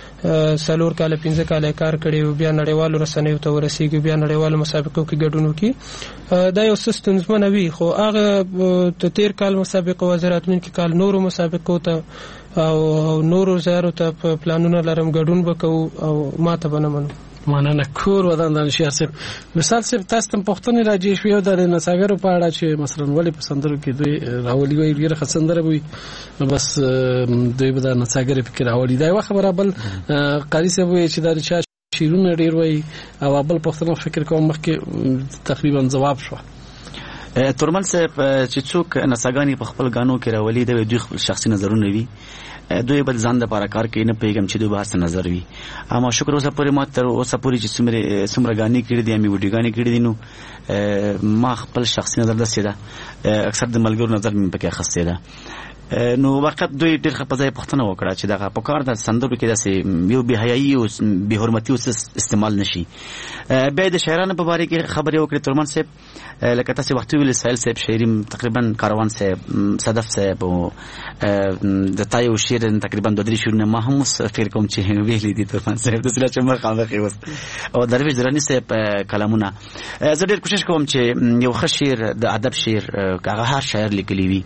4 کاله 5 کاله کار کړي او بیا نړیوالو رسنیو ته ورسیږي، بیا نړیوالو مسابقو کې ګډون وکړي، دا یو ستونزمن وي. خو هغه ته 13 کال مسابقه وزارت من کې کال نورو مسابقو ته او نورو زیارو ته پلانونه لرم ګډون وکاو او ماته بنمنو. مننه کور ودان دانشیار صاحب. مثال صاحب تاسو ته پښتني راځي شوی د نڅاګرو په اړه چې مثلا ولې په سندرو کې دوی راولي وي ډیره خسندره وي، بس دوی به د نڅاګرې فکر راولي. دا یو خبره. بل قاری صاحب وي چې دا چا شیرونه ډیر وي او بل پښتنو فکر کوم مخکې تقریبا جواب شو. تورمن صاحب چې څوک نڅاګانی په خپل غانو کې راولي دوی خپل شخصي نظرونه وي، دوی بل ځان د لپاره کار کوي، نه پیغام چې دوی بحث نظر وي. اما شکر اوسه پورې ما تر اوسه پورې چې څومره غانې کړې دي مې وډیګانې کړې دي، نو ما خپل شخصي نظر دسته ده، اکثر د ملګرو نظر مې پکې اخسته ده. نو وخت دوی ډېر خپځای پښتنه وکړه چې دغه په کار د سندرو کې داسې یو به حیايي او به حرمتي استعمال نشي. بیا د شاعرانو په باره کې خبرې وکړې تورمن صاحب، لکه تاسو وخت ویل سایل صاحب شاعریم تقریبا کاروان صاحب صدف صاحب او د تایو شعر تقریبا 2-3 شعرونه ما هم فکر کوم چې ویلي دي تورمن صاحب د سلا چې مخامخ اوس او درویش درانی صاحب کلامونه. زه ډېر کوشش کوم چې یو ښه شعر د ادب شعر هغه هر شاعر لیکلی وي،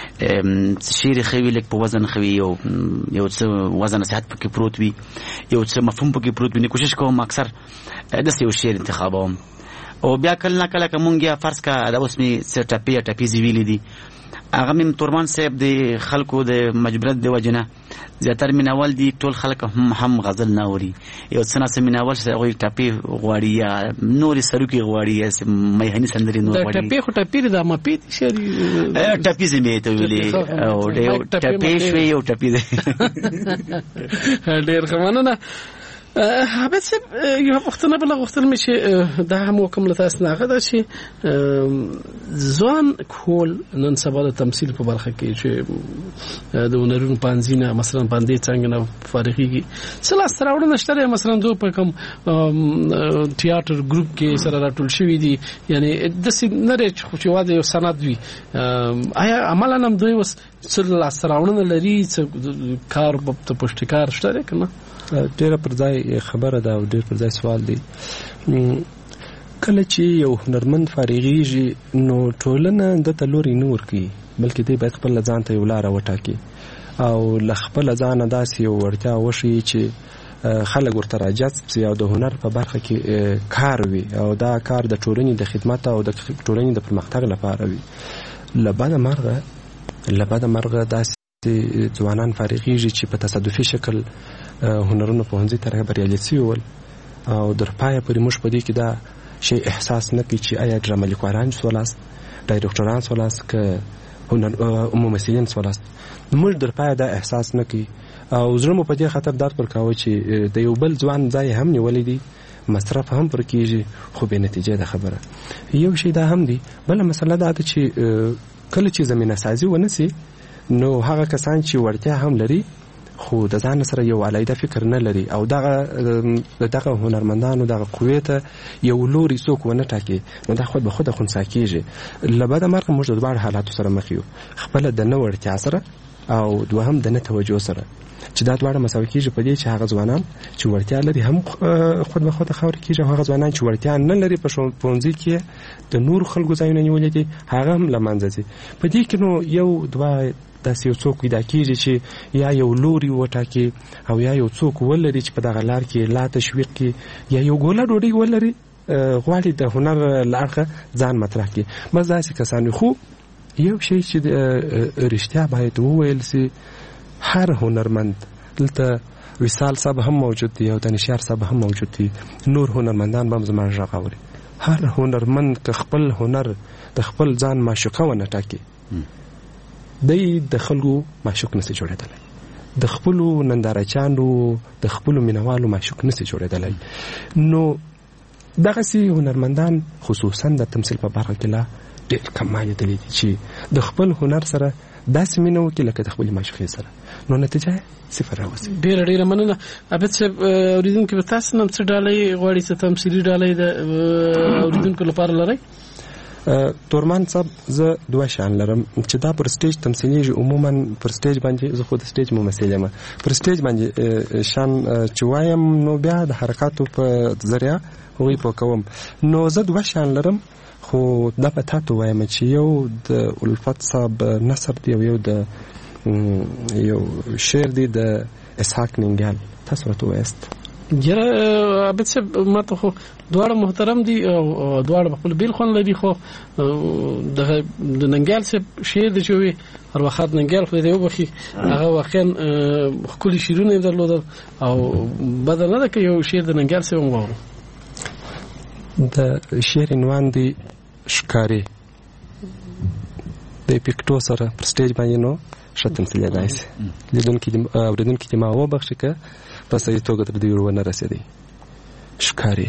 شعر خوي لیک په وزن خوي او یو څه وزن نصيحت پکې پروت وي، یو څه مفهوم پکې پروت وي. کوشش کوم اکثر د یو شعر انتخابوم او بیا کله نه کله کومګه فرض کا د اوس می څه ټاپي ویلې دي هغه مم تورمان صاحب د خلکو د مجبورت دی وجنه زیاتر میناول دي ټول خلک هم غزل نه اوري، یو څه ناس میناول چې هغه ټاپي غواړي یا نوري سرکي غواړي یا مېهني سندري نور غواړي. ټاپي خو ټاپي د ما پیټ شری ټاپي زمې ته ویلي او ټاپي شوی یو ټاپي دی. ډېر خمانه حبت صاحب یو وختونه بل وختل مې چې دا هم کوم لتاس نه غدا چې ځوان کول نن سبا د تمثيل په برخه کې چې د ونرونو پانځینه مثلا باندې څنګه نه فارغيږي سلا سره نشته، مثلا دوی په کوم تیاتر ګروپ کې سره راټول شوی دي، یعنی د سینره چې واده یو سند وي آیا عملاً هم دوی وس سلا سره لري کار په پښتکار شته کنه؟ ډېر پر ځای خبره ده او ډېر پر ځای سوال دی. کله چې یو هنرمند فارغیږي نو ټولنه د تلوري نور کوي، بلکې دی باید خپل ځان ته یو لار وټاکي او ل خپل ځان داسې یو ورتیا وشي چې خلک ورته راجذب شي او د هنر په برخه کې کار وي او دا کار د ټولنې د خدمت او د ټولنې د پرمختګ لپاره وي. لبعد مرغه داسې ځوانان فارغیږي چې په تصادفي شکل هنرونو په هنځي طرح بریالي شوي ول او در پایه پرې موږ په دې کې دا شی احساس نه کوي چې آیا ډرامه لیکوالان سولاست، ډایرکټوران سولاست که ممثلین سولاست، موږ در پایه دا احساس نه کوي او زړه مو په دې خاطر درد ورکاوه چې د یو بل ځوان ځای هم نیولې دي، مصرف هم پر کېږي خو به نتیجه ده خبره. یو شی دا هم دی. بل مسله دا ده چې کله چې زمینه سازي ونسي نو هغه کسان چې ورتیا هم لري خو د ځان سره یو علیده فکر نه لري او دغه هنرمندانو دغه قوې ته یو لوري څوک ونه ټاکي نو دا خود به خود خنثی کېږي. لبعد مرګ موږ د دوه حالاتو سره مخ یو، خپل د نه ورتیا سره او دوهم د نه توجه سره، چې دا دواړه مساوي کېږي په دې چې هغه ځوانان چې ورتیا لري هم خود به خود خاور کېږي او هغه ځوانان چې ورتیا نه لري په پونځي کې د نور خلکو ځایونه نیولې دي هغه هم لمنځه ځي. په دې کې نو یو دوه داسې یو څوک پیدا کېږي چې یا یو لوري وټاکي او یا یو څوک ولري چې په دغه لار کې لا تشویق کې یا یو ګوله ډوډۍ ولري غواړي د هنر لارښه ځان مطرح کړي. بس داسې کسان خو یو شی چې رښتیا باید وویل سي، هر هنرمند دلته وصال صاحب هم موجود دی او دانشیار صاحب هم موجود دی، نور هنرمندان به هم زما غږ اوري. هر هنرمند که خپل هنر د خپل ځان معشوقه ونه ټاکي، دی د خلکو معشوق نشي جوړېدلی، د خپلو نندارچیانو د خپلو مینوالو معشوق نشي جوړېدلی. نو دغسې هنرمندان خصوصا د تمثیل په برخه کې لا ډېر کم ما لیدلي دي چې د خپل هنر سره داسې مینه وکړي لکه د خپلې معشوقې سره، نو نتیجه صفر راوځي. ډېره مننه. عابد صاحب، اورېدونکي به تاسو نه څه ډالۍ غواړي، څه تمثیلي ډالۍ د اورېدونکو لپاره لرئ؟ تورمان صاحب، زه دوه شیان لرم چې دا پر سټیج تمثیلیږي. عموما پر سټیج باندې زه خو د سټیج ممثل یم، پر سټیج باندې شیان چې وایم نو بیا د حرکاتو په ذریعه هغوی پوه کوم. نو زه دوه شیان لرم، خو دا به تا ته وایم چې یو د الفت صاحب نثر دی او یو شعر دی د اسحاق ننګیال. تاسو راته وایاست؟ یاره عابد صاحب، ما ته خو دواړه محترم دي او دواړه په خپل بیل خوند لري، خو د ننګیال صاحب شعر دی چې وي ارواخات ننګیال خو دې وبخي، هغه واقعا ښکلي شعرونه یې درلودل او بدل نه ده که یو شعر د ننګیال صاحب هم واورو. د شعر عنوان دی ښکارې. د پکټو سره پر سټیج باندې نو ښه تمثیل یې داسې اورېدونکي دې ما وبخښي که په صحیح توګه تر دې ونه رسېدی. ښکارې،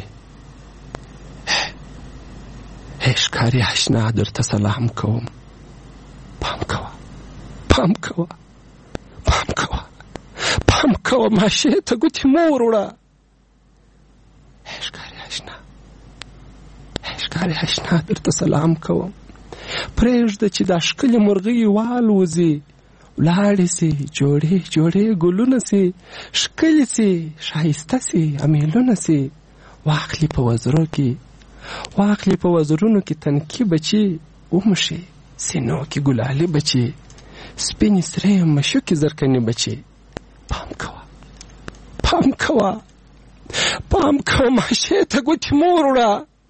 هی ښکارې اشنا درته سلام کوم، پام کوه پام کوه پام کوه پام کوه، ماشې ته ګوتې مه ور وړه. هی ښکارې اشنا، هی ښکارې اشنا درته سلام کوم، پرېږده چې دا ښکلې مرغۍ والوځي، ولاړې سي جوړې جوړې ګلونه سي، ښکلې سي ښایسته سي امیلونه سي، واخلي په وزرو کې، واخلي په وزرونو کې تنکي بچي، ومشي سینو کې ګلالي بچي، سپینې سرې مشوکې زرکنې بچي. پام کوه پام کوه پام کوه، ماشې ته ګوتې مه ور وړه.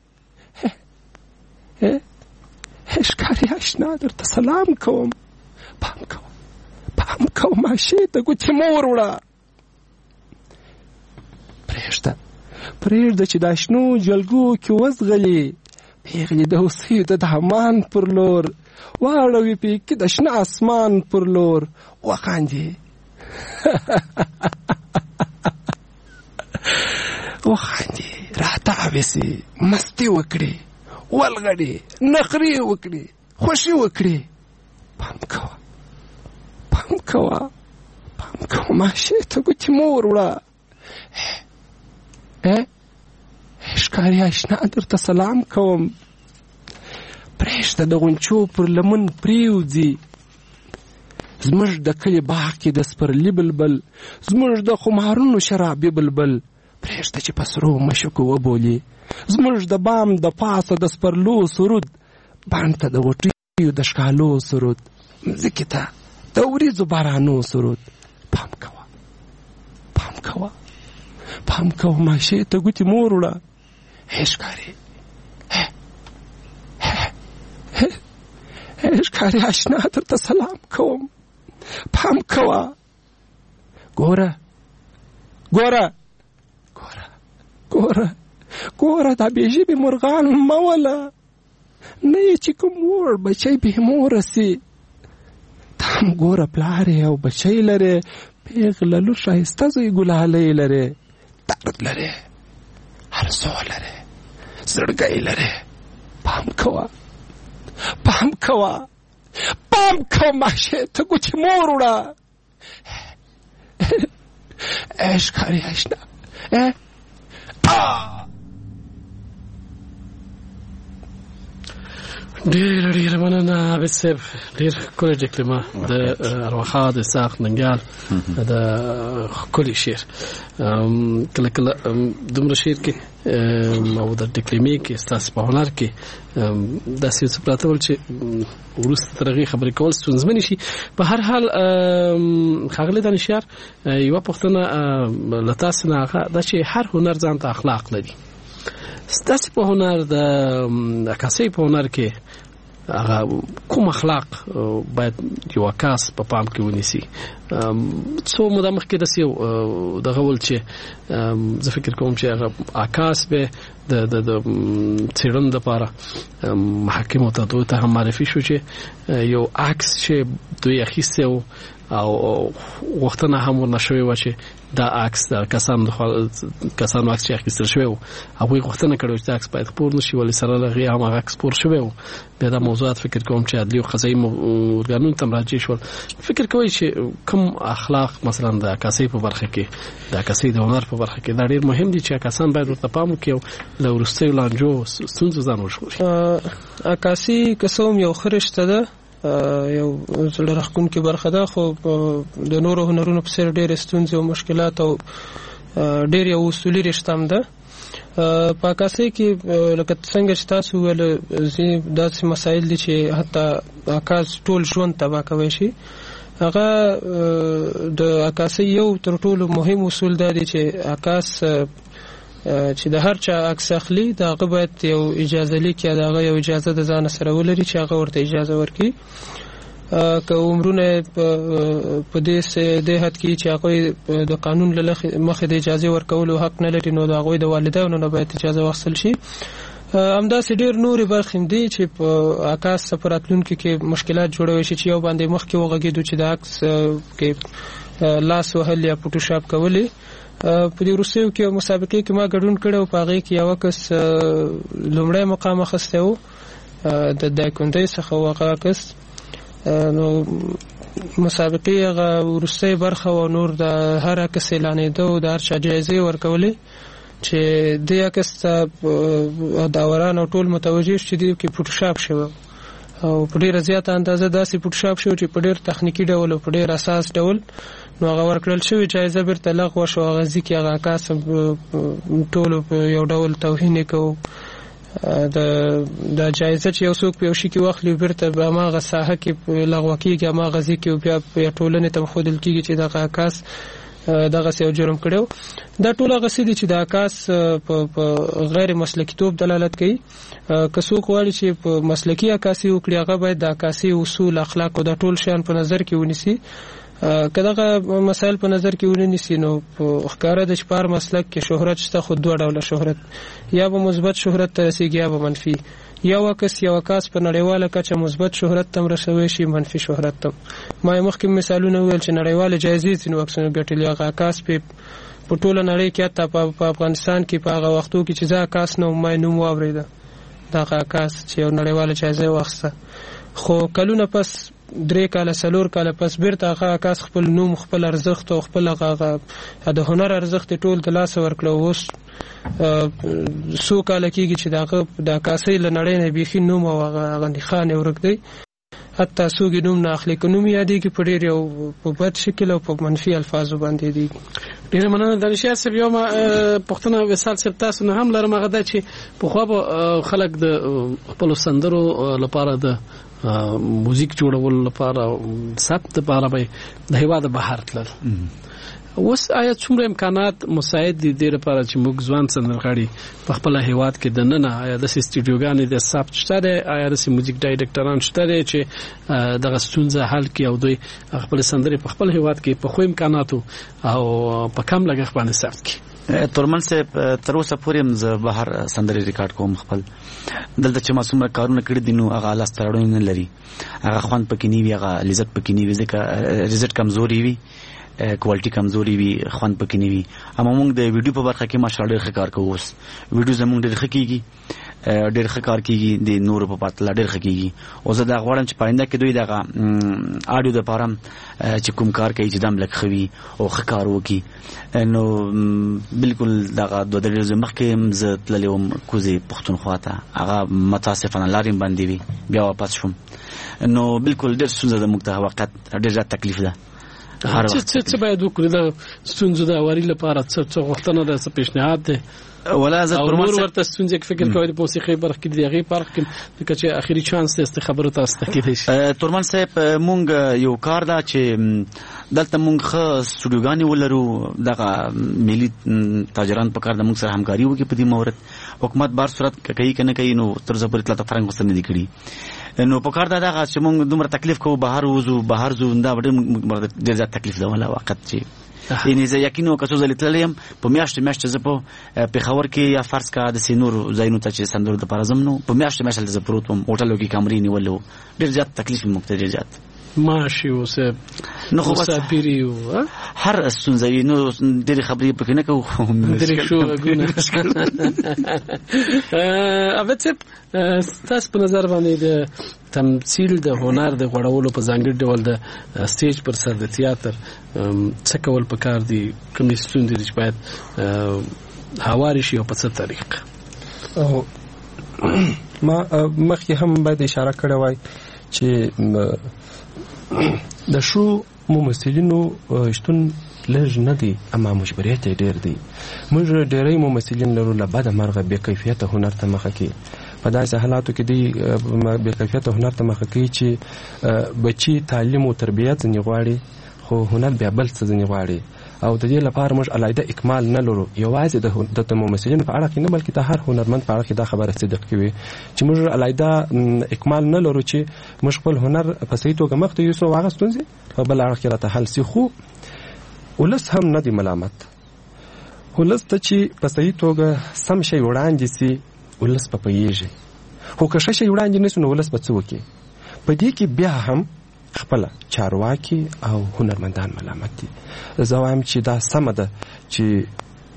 ښکارې اشنا درته سلام کوم، پام کوه پام کوه، ماشې ته ګوتې مه ور وړه. پرېږده چې دا شنو جلګو کې وزغلي، پیغلې د هوسیو د دهمان پر لور، واړوي پیکې د شنه اسمان پر لور، وخاندې وخاندې راتاوې سي، مستي وکړي، ولغړي، نخرې وکړي، خوښي وکړي. پام کوه پام کوه پام کوه، ماشې ته ګوتې مه ور وړه. ښکارې اشنا درته سلام کوم، پرېږده د غونچو پر لمن پرېوځي، زموږ د کلي باغ کې د سپرلي بلبل، زموږ د خمارونو شرابي بلبل، پرېږده چې په سرو مشکو وبولي، زموږ د بام د پاسه د سپرلو سرود، بڼ ته د غوټیو د ښکالو سرود، مځکې ته د وریځو بارانو سرود. پام کوه پام کوه پام کوه، ماشې ته ګوتې مه ور وړه. ښکارې ښکارې اشنا درته سلام کوم، پام کوه. ګوره ګوره ګوره ګوره ګوره، دا بې ژبې مرغان مه وله، نه یې چې کوم وړ بچی بې موره سي. ته هم ګوره پلار یې او بچی لرې، پیغله لور ښایسته زوی ګلالۍ لرې، درد لرې، هرزو لرې، زړګی لرې. پام کوه پام کوه پام کوه، ماشې ته ګوتې مه ور وړه. ښکارې اشنا ډېره مننه عابد صاحب، ډېر ښکلی ډکلمه د ارواښاد اسحاق ننګیال د ښکلي شعر. کله کله دومره شعر کې او د ډکلمې کې ستاسې په هنر کې داسې یو څه پراته ول چې وروسته تر هغې خبرې کول ستونزمنې شي. په هر حال ښاغلی دانشیار، یوه پوښتنه له تاسې نه هغه دا چې هر هنر ځان ته اخلاق لري. ستاسې په هنر د عکاسۍ په هنر کې هغه کوم اخلاق باید یو عکاس په پام کې ونیسي. څو موده مخکې د غول چې زه فکر کوم چې هغه عکاس به د څېړنې لپاره محاکمو ته هم معرفي شو چې یو عکس چې دوی اخیستی و او وختونه هم ورنه شوې وه چې دا عکس د کسانو عکس چې اخیستل شوی و هغوی غوښتنه کړې چې دا عکس باید خپور نه شي، ولې سره له هغې هماغه عکس خپور شوی و. بیا دا موضوعات فکر کوم چې عدلي او قضایي ارګانونو ته مراجع شول. فکر کوئ چې کوم اخلاق مثلا د عکاسۍ په برخه کې د عکاسۍ د هنر په برخه کې دا ډېر مهم دي چې عکاسان باید ورته پام وکړي او له وروستیو لانجو ستونزو ځان وژغوري؟ عکاسي که څه هم یو ښه رشته ده، یو زړه راښکونکې برخه ده، خو د نورو هنرونو په څېر ډېرې ستونزې او مشکلات او ډېر یو اصولي رشته هم ده. په عکاسۍ کې لکه څنګه چې تاسو وویل ځینې داسې مسایل دي چې حتی عکاس ټول ژوند تباه کوی شي. هغه د عکاسۍ یو تر ټولو مهم اصول دا دی چې عکاس چې د هر چا عکس اخلي د هغه باید یو اجازه لیک یا د هغه یو اجازه د ځان سره ولري چې هغه ورته اجازه ورکړي. که عمرونه په دې حد کې چې هغوی د قانون له مخې د اجازې ورکولو حق نه لري، نو د هغوی د والدینو نه باید اجازه واخیستل شي. همداسې ډېر نورې برخې دي چې په عکاس په راتلونکي کې مشکلات جوړوي شي چې یو باندې مخکې وغږېدو چې د عکس کې لاس وهل یا فوټوشاپ کولی. په دې وروستیو کې مسابقې کې ما ګډون کړی او په هغې کې یوه کس لومړی مقام اخیستی و د دایکندۍ څخه و هغه کس. نو مسابقې هغه وروستی برخه و نور د هر عکس اعلانېده او د هر چا جایزې ورکولې چې دې عکس ته داوران او ټول متوجه چې دې کې فوټوشاپ شوی او په ډېره زیاته اندازه داسې فوټوشاپ شوی چې په ډېر تخنیکي ډول او په ډېر اساس ډول نو هغه ورکړل شوی جایزه بیرته لغوه شو. هغه ځي کې هغه عکاس ټولو په یو ډول توهین یې کوو. د جایزه چې یو څوک په یو شي کې واخلي بیرته په هماغه ساحه کې لغوه کېږي، هماغه ځي کې بیا ټولنې ته ښودل کېږي چې دغه عکاس دغسې یو جرم کړی و. دا ټول هغه څه دي چې د عکاس په غیر مسلکیتوب دلالت کوي. که څوک غواړي چې په مسلکي عکاسي وکړي هغه باید د عکاسي اصول، اخلاق او د ټول شیان په نظر کې ونیسي. که دغه مسایل په نظر کې ونیسي نو ښکاره ده چې په هر مسلک کې شهرت شته، خو دوه ډوله شهرت، یا به مثبت شهرت ته رسېږي یا به منفي. یو عکاس په نړیواله کچه مثبت شهرت ته هم رسوی شي، منفي شهرت ته. ما یې مخکې مثالونه وویل چې نړیواله جایزې ځینو عکسونو ګټلي. هغه عکاس په ټوله نړۍ کې حتی په افغانستان کې په هغه وختو کې چې زه عکاس نه وم ما یې نوم واورېده، دغه عکاس چې یو نړیواله جایزه یې واخیسته. خو کلونه پس 3 کاله 4 کاله پس بیرته هغه عکاس خپل نوم، خپل ارزښت او خپل هغه د هنر ارزښت ټول د لاسه ورکړه. اوس څو کاله کېږي چې د عکاسۍ له نړۍ نه بیخي نوم او هغه نښان یې ورک دی. حتی څوک یې نوم نه اخلي، که نوم یادېږي په ډېر یو په بد شکل او په منفي الفاظو باندې یادېږي. ډېره مننه دانشیار صاحب. یو پوښتنه وصال صاحب تاسو نه هم لرم، هغه ده چې پخوا به خلک د خپلو سندرو لپاره د موزیک جوړولو لپاره ثبت لپاره به د هېواده بهر تلل. اوس آیا څومره امکانات مساعد دي دې لپاره چې موږ ځوان سندرغاړي په خپل هېواد کې دننه آیا داسې سټوډیوګانې د ثبت شته دی؟ آیا داسې موزیک ډایرکټران شته دی چې دغه ستونزه حل کړي او دوی خپل سندرې په خپل هېواد کې په ښو امکاناتو او په کم لګښت باندې ثبت کړي؟ تورمن صاحب تر اوسه پورې هم زه بهر سندرې ریکارډ کوم خپل. دلته چې ما څومره کارونه کړي دي نو هغه لاسته راوړنې نه لري، هغه خوند پکې نه وي، هغه لذت پکې نه وي، ځکه رزلټ کمزوري وي، کوالټي کمزوري وي، خوند پکې نه وي. اما موږ د ویډیو په برخه کې ماشاءالله ډېر ښه کار کوو. اوس ویډیو زموږ ډېر ښه کېږي، ډېر ښه کار کېږي، د نورو په پرتله ډېر ښه کېږي. او زه دا غواړم چې پاینده کې دوی دغه آډیو دپاره چې کوم کار کوي چې دا هم لږ ښه وي او ښه کار وکړي. نو بلکل دغه 2 ورځې مخکې زه تللی وم کوزې پښتونخوا ته، هغه متاسفانه لارې م باندې وي، بیا واپس شوم. نو بلکل ډېر ستونزه ده موږ ته واقعیت ډېر زیات تکلیف ده. څه باید وکړو د ستونزو د هواري لپاره؟ څه غوښتنه ده، څه پیشنهاد دی؟ ولا زه تورمان ورته ستونزې فکر کوي د موسیقي برخه کې دی هغه فرق کې چې اخیری چانس است خبره تاسو ته کېږي. تورمان صاحب مونږ یو کار دا چې دلته مونږ خاص سټوډیوګانی ولرو دغه ملي تاجران په کار د مونږ سره همکاري وکړي په دې مورد. حکومت بار صورت کوي کنه کوي نو تر څو پرې تل فرنګ وسنه دي کړی نو په کار دا دغه چې مونږ دومره تکلیف کوو بهر زو دا ډېر زیات تکلیف ده ولا وخت چې یعنی زه یقینو که څو ځلې تللیم په میاشتو زه په پېښور کې یا فرض کا د سینور ځایونو ته چې سندرو د پاره ځم نو په میاشتو زه پروت وم هوټلو کې کمرې نیولو ډېر زیات تکلیف مې مقته ډېر زیات ماشي اوسه نو خو مسافری هر ستونزه نو ډېر خبرې پکې نه کوو ډېر شو غونه اوبته تاسو په نظر باندې د تمثيل د هنر د غوړولو په ځانګړي ډول د سټیج پر سر د تیاتر څه کول پکار دي کومې ستونزې چې باید هواري شي او په څه طریقه ما مخکې هم باید اشاره کړې وای چې د شو ممثلینو شتون لږ نه دي اما مجبوریت ډېر دي. موږ ډېری ممثلین لرو له بده مرغه بې کیفیته هنر ته مخه کوي. په داسې حالاتو کې دی بې کیفیته هنر ته مخه کوي چې بچي تعلیم او تربیت ځنې غواړي خو هنر بیا بل څه ځنې غواړي او د دې لپاره موږ علاوه اکمال نه لرو. یوازې د ممثلینو په اړه کې نه بلکې د هر هنرمند په اړه کې دا خبره صدق کوي چې موږ علاوه اکمال نه لرو چې موږ خپل هنر په صحیح توګه مخ ته یوسو واغ ستونزې په بل اړه کې راته حل سي. خو ولس هم نه دی ملامت. ولس ته چې په صحیح توګه سم شي وړاندې سي ولس په پیږي خو که شي وړاندې نه سونه ولس په څه وکي. په دې کې بیا هم خپل چارواکي او هنرمندان ملامت دي. زه وایم چې دا سم ده چې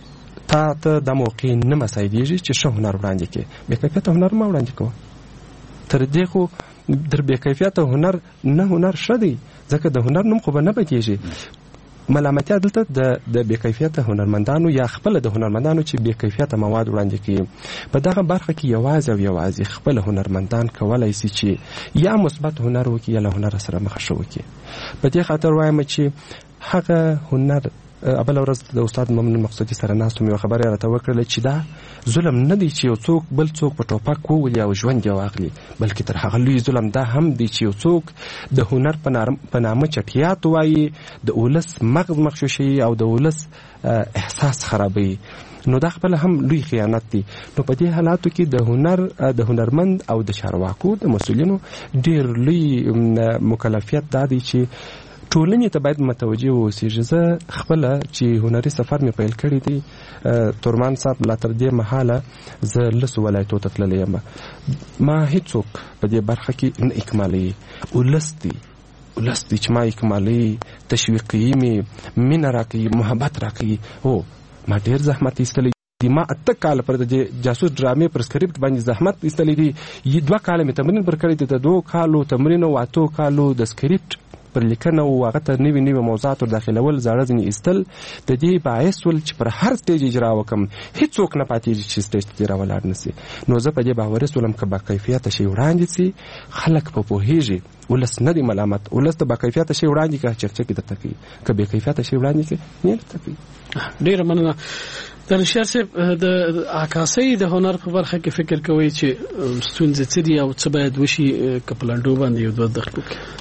ته د موقع نه مسایدېږي چې ښه هنر وړاندې کې بې کیفیته هنر ما وړاندې کوه. تر دې خو در بې کیفیته هنر نه هنر ښه دی ځکه د هنر نوم خو به نه بدېږي. ملامتیا دلته د بې کیفیته هنرمندانو یا خپل د هنرمندانو چې بې کیفیته مواد وړاندې کوي. په دغه برخه کې یوازې خپل هنرمندان کولای شي چې یا مثبت هنر وکړي یا له هنر سره مخ شو وکړي. په دې خاطر وایم چې هغه هنر بل ورځ د استاد ممنون مقصودي سره ناستم یو خبره راته وکړله چې دا ظلم نه دی چې یو څوک بل څوک په ټوپک وولي او ژوند یې واخلي بلکې تر هغه لوی ظلم دا هم دی چې یو څوک د هنر په نامه چټیات وایي د ولس مغز مغشوشوي او د ولس احساس خرابوي. نو دا خپل هم لوی خیانت دی. نو په دې حالاتو کې د هنرمند او د چارواکو د مسؤلینو ډېر لوی مکلفیت دا دی چې ټولنې ته باید متوجه واوسېږي. زه خپله چې هنري سفر مې پیل کړی دی تورمان صاحب لا تر دې مهاله زه 10 ولایتو ته تللی یم. ما هیڅوک په دې برخه کې نه اکمالوي. ولس دی چې ما اکمالوي تشویقوي مې مینه راکوي محبت راکوي. هو ما ډېر زحمت ایستلی دی. ما 8 کاله پر د جاسوس ډرامې پر سکریپټ باندې زحمت ایستلی دی. 2 کاله مې تمرین پر کړی دی. د 2 کالو تمرین او 8 کالو د سکریپټ پر لیکنه او هغه ته نوي موضوعات ور داخلول زړه ځنې ایستل د دې باعث ول چې پر هر سټیج اجرا وکم هیڅوک نه پاتېږي چې سټیج ته راولاړ نشي. نو زه په دې باور سولم که با کیفیت شي وړاندې سي خلک په پوهیږي. ولس نه دی ملامت. ولس ته با کیفیت شي وړاندې که چکچکی درته کوي که بې کیفیت شي وړاندې کې نه درته کوي. ډېر مننه. د نشار صاحب د عکاسۍ د هنر په برخه کې فکر کوي چې ستونزې څه دي او څه باید وشي که په لنډو باندې یو دوه دقیقې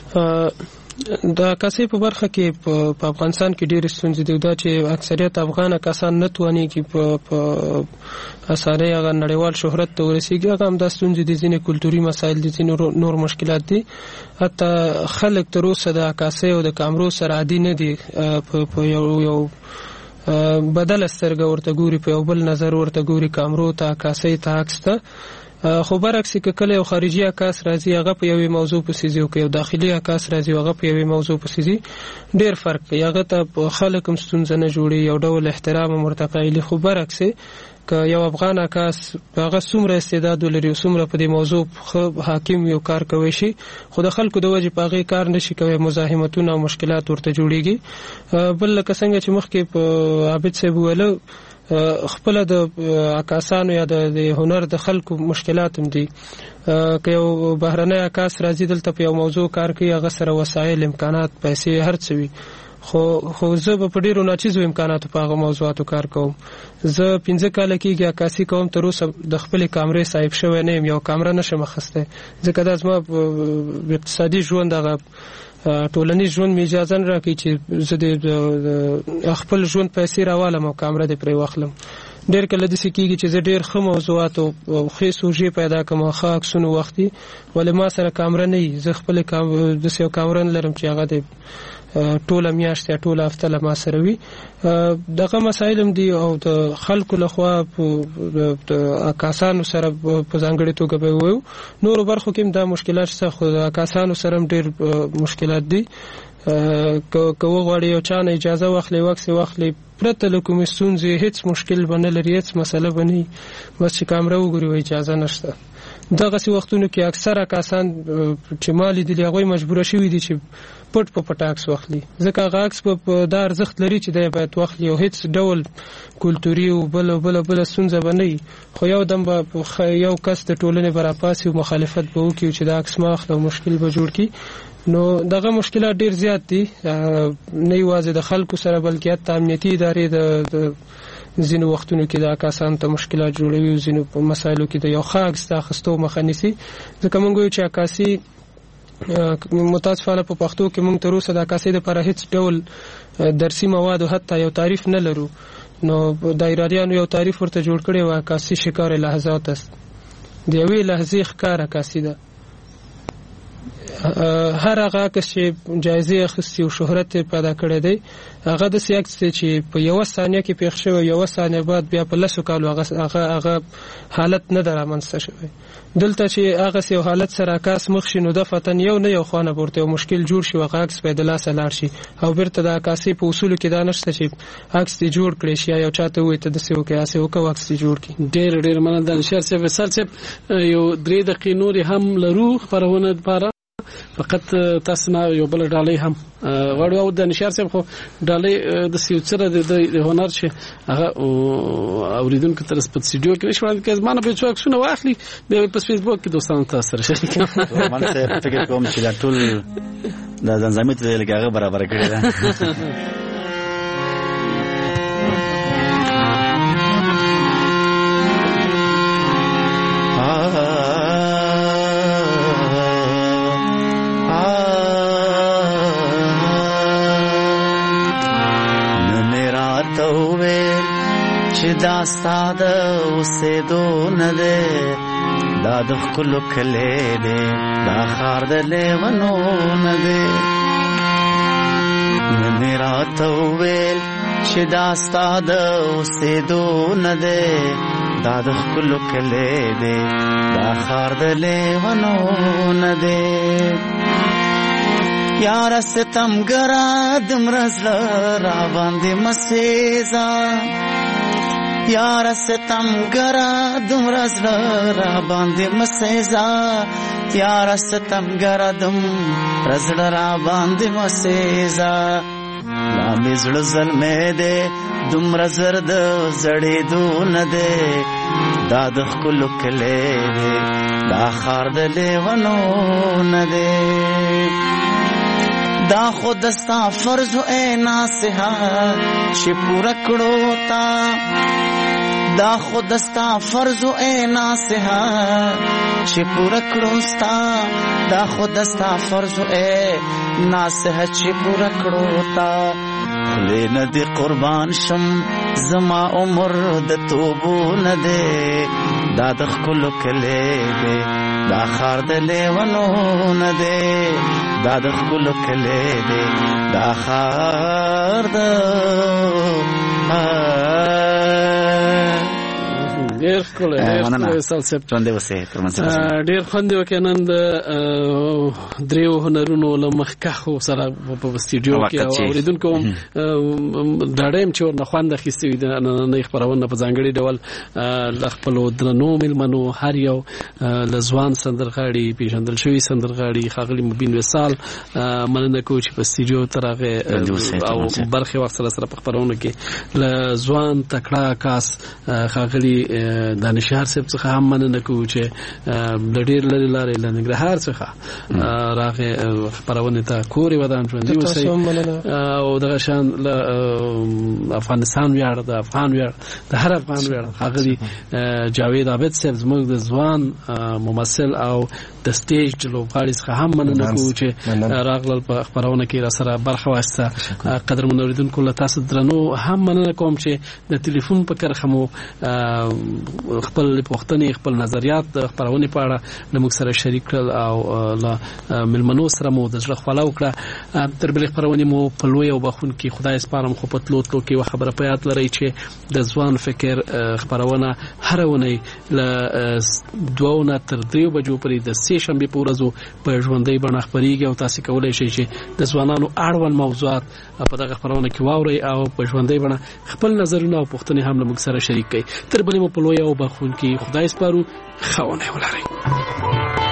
د عکاسۍ په برخه کې په افغانستان کې ډېرې ستونزې دي. دا چې اکثریت افغان عکاسان نه توانېږي په اسانۍ هغه نړیوال شهرت ته ورسېږي. هغه همدا ستونزې دي. ځینې کلتوري مسایل دي ځینې نور مشکلات دي. حتی خلک تر اوسه د عکاسۍ او د کامرو سره عادي نه دي. په یو بدله سترګه ورته ګوري په یو بل نظر ورته ګوري کامرو ته عکاسۍ ته عکس ته. خو برعکس که کله یو خارجي عکاس راځي هغه په یوې موضوع پسې ځي او که یو داخلي عکاس راځي هغه په یوې موضوع پسې ځي ډېر فرق کوي. هغه ته خلک هم ستونزه نه جوړي یو ډول احترام هم ورته قایلي. خو برعکس که یو افغان عکاس هغه څومره استعداد ولري او څومره په دې موضوع حاکم یو کار کوي شي خو د خلکو د وجې په هغې کار نشي کوي مزاحمتونه او مشکلات ورته جوړېږي. بل لکه څنګه چې مخکې په عابد صاحب وویله خپل د عکاسانو یا د هنر د خلکو مشکلات هم دي. که یو بهرنی عکاس راځي دلته په یو موضوع کار کوي هغه سره وسایل امکانات پیسې هر څه وي خو زه به په ډیرو ناچیزو امکاناتو په هغه موضوعاتو کار کوم. زه 15 کاله کېږي عکاسي کوم، تر اوسه د خپلې کامرې صاحب شوی نه یم، یو کامره نشم اخیستی، ځکه دا زما اقتصادي ژوند هغه ټولنیز ژوند مې اجازه نه راکوي چې زه د خپل ژوند پیسې راوالم او کامره دې پرې واخلم. ډېر کله داسې کېږي چې زه ډېر ښه موضوعات او ښې سوژې پیدا کړم او ښه عکسونه واخلي، ولې ما سره کامره نه وي. زه خپلې داسې یو کامره نه لرم چې هغه د ټوله میاشت یا ټوله هفته له ما سره وي. دغه مسایل هم دي او د خلکو لخوا د عکاسانو سره په ځانګړې توګه به ووایو، نورو برخو کې هم دا مشکلات شته، خو د عکاسانو سره هم ډېر مشکلات دي. که وغواړي یو چا نه اجازه واخلي، وکس واخلي، پرته له کومې ستونزې هیڅ مشکل به نه لري، هیڅ مسله به نه وي، بس چې کامره وګوري و اجازه نشته. دغسې وختونو کې اکثر عکاسان چې ما لیدلي هغوی مجبوره شوي دي چې پټ په پټ عکس واخلي، ځکه هغه عکس په دا ارزښت لري چې دی باید واخلي او هیڅ ډول کلتوري او بله ستونزه به نه وي. خو یو دم به یو کس د ټولنې به راپاسي او مخالفت به وکړي چې دا عکس ما اخله او مشکل به جوړ کړي. نو دغه مشکلات ډیر زیات دي، نه یوازې د خلکو سره بلکې حتی امنیتي ادارې د ځینو وختونو کې د عکاسانو ته مشکلات جوړوي او ځینو په مسایلو کې د یو ښه عکس د اخیستو مخه نیسي. ځکه موږ وایو چې عکاسي متاسفانه په پښتو کې موږ تر اوسه د عکاسۍ دپاره هیڅ ډول درسي مواد او حتی یو تعریف نه لرو. نو د ایراریانو یو تعریف ورته جوړ کړی و، عکاسي شکار لحظات است، د یوې لحظې ښکار عکاسي ده. هر هغه عکس چې جایزې اخیستي او شهرت پیدا کړی دی، هغه داسې عکس دی چې په یوه ثانیه کې پېښ شوی، یوه ثانیه بعد بیا په 10 کالو هغه حالت نه ده رامنځته شوی. دلته چې هغسې یو حالت سره عکاس مخ شي، نو دفعتن یو نه یو خانه به ورته یو مشکل جوړ شي، هغه عکس به یې د لاسه لاړ شي او بیرته د عکاسۍ په اصولو کې دا نشته چې عکس دې جوړ کړی شي یا یو چا ته ووایي ته داسې وکړې هسې وکړه عکس دې جوړ کړي. ډېر مننه دانشور صاحب. وصال صاحب یو 3 دقیقې نورې هم لرو خپرونه دپاره، فقط تاسو نه یو بل ډالۍ هم غواړو. او دانشور صاحب خو ډالۍ د سیوچره د هنر چې هغه اوریدونکو تر په سټډیو کې نشو وړاندې کوي، زمانه به څوک څونه واخلي به په فیسبوک کې دوستانو تاسو سره شریک کړم. مانه فکر کوم چې دا ټول د ځنځمې ته لګاغه برابر کړی ده. دا ستاد اوسېدو نه دی، دا د ښکلو کلی دی، دا ښار د لیونو نه دی. نن یې راته وویل چې دا ستا د اوسېدو نه دی، دا د ښکلو کلی دی، دا ښار د لیونو نه دی. یاره ستمګره دومره زړه راباندې مه سېزه، یاره ستمګره دومره زړه راباندې مه سېزه، یاره ستمګره دومره زړه راباندې مه سېزه. لا مې زړه زلمی دی دومره زر د زړېدو نه دی، دا د ښکلو کلی دی، دا ښار د لیونو نه دی. دا خود ستا فرض اے ناصحه چې پورا کړو تا، دا خود ستا فرض اے ناصحه چې پورا کړو ستا، دا خود ستا فرض اے ناصحه چې پورا کړو تا. خلی نه دی قربان شم زما عمر د توبو نه دی، دا د ښکلو کلی دی، دا ښار د لیونو نه دی، دا د ښکلو کلی دی، دا ښار د ډېر ښکلی وصال صاحب، ډېر خوند یې وکړ. نن د 3 هنرونو له مخکښو سره په سټډیو کې اورېدونکو ډاډه یم چې ورنه خوند اخیستی وي د نننۍ خپرونه په ځانګړي ډول له خپلو درنو مېلمنو هر یو له ځوان سندرغاړي، پېژندل شوي سندرغاړي ښاغلي مبین وصال مننه کوو چې په سټډیو ته راغی او برخې وخت سره په خپرونه کې له ځوان تکړه عکاس ښاغلي دانشهار صاحب څخه هم مننه کوو چې د ډېر لرې لارې له ننګرهار څخه راغې خپرونې ته کور یې ودان ژوندي اوسئ او دغه شان له افغانستان ویاړ د افغان ویاړ د هر افغان ویاړ ښاغلي جاوید عابد صاحب زموږ د ځوان ممثل او د سټیج لوبغاړي څخه هم مننه کوو چې راغلل په خپرونه کې راسره برخه واخیسته. قدرمنو اوریدونکو له تاسو درنو هم مننه کوم چې د ټلیفون په کرښه مو خپل پوښتنې خپل نظریات د خپرونې په اړه له موږ سره شریک کړل او له مېلمنو سره مو د زړه خواله وکړه. تر بلې خپرونې مو په لوی او بخښونکي خدای سپارم خو په تلو کې یوه خبره په یاد لرئ چې د ځوان فکر خپرونه هره اونۍ له 2 نه تر 3 بجو پورې د سې شنبې په ورځو په ژوندۍ بڼه خپرېږي او تاسې کولی شئ چې د ځوانانو اړوند موضوعات په دغه خپرونه کې واورئ او په ژوندۍ بڼه خپل نظرونه او پوښتنې هم له موږ سره شریک کړئ. تر بلې مو په لوی او بخښونکي خدای سپارو. ښه اونۍ ولرئ.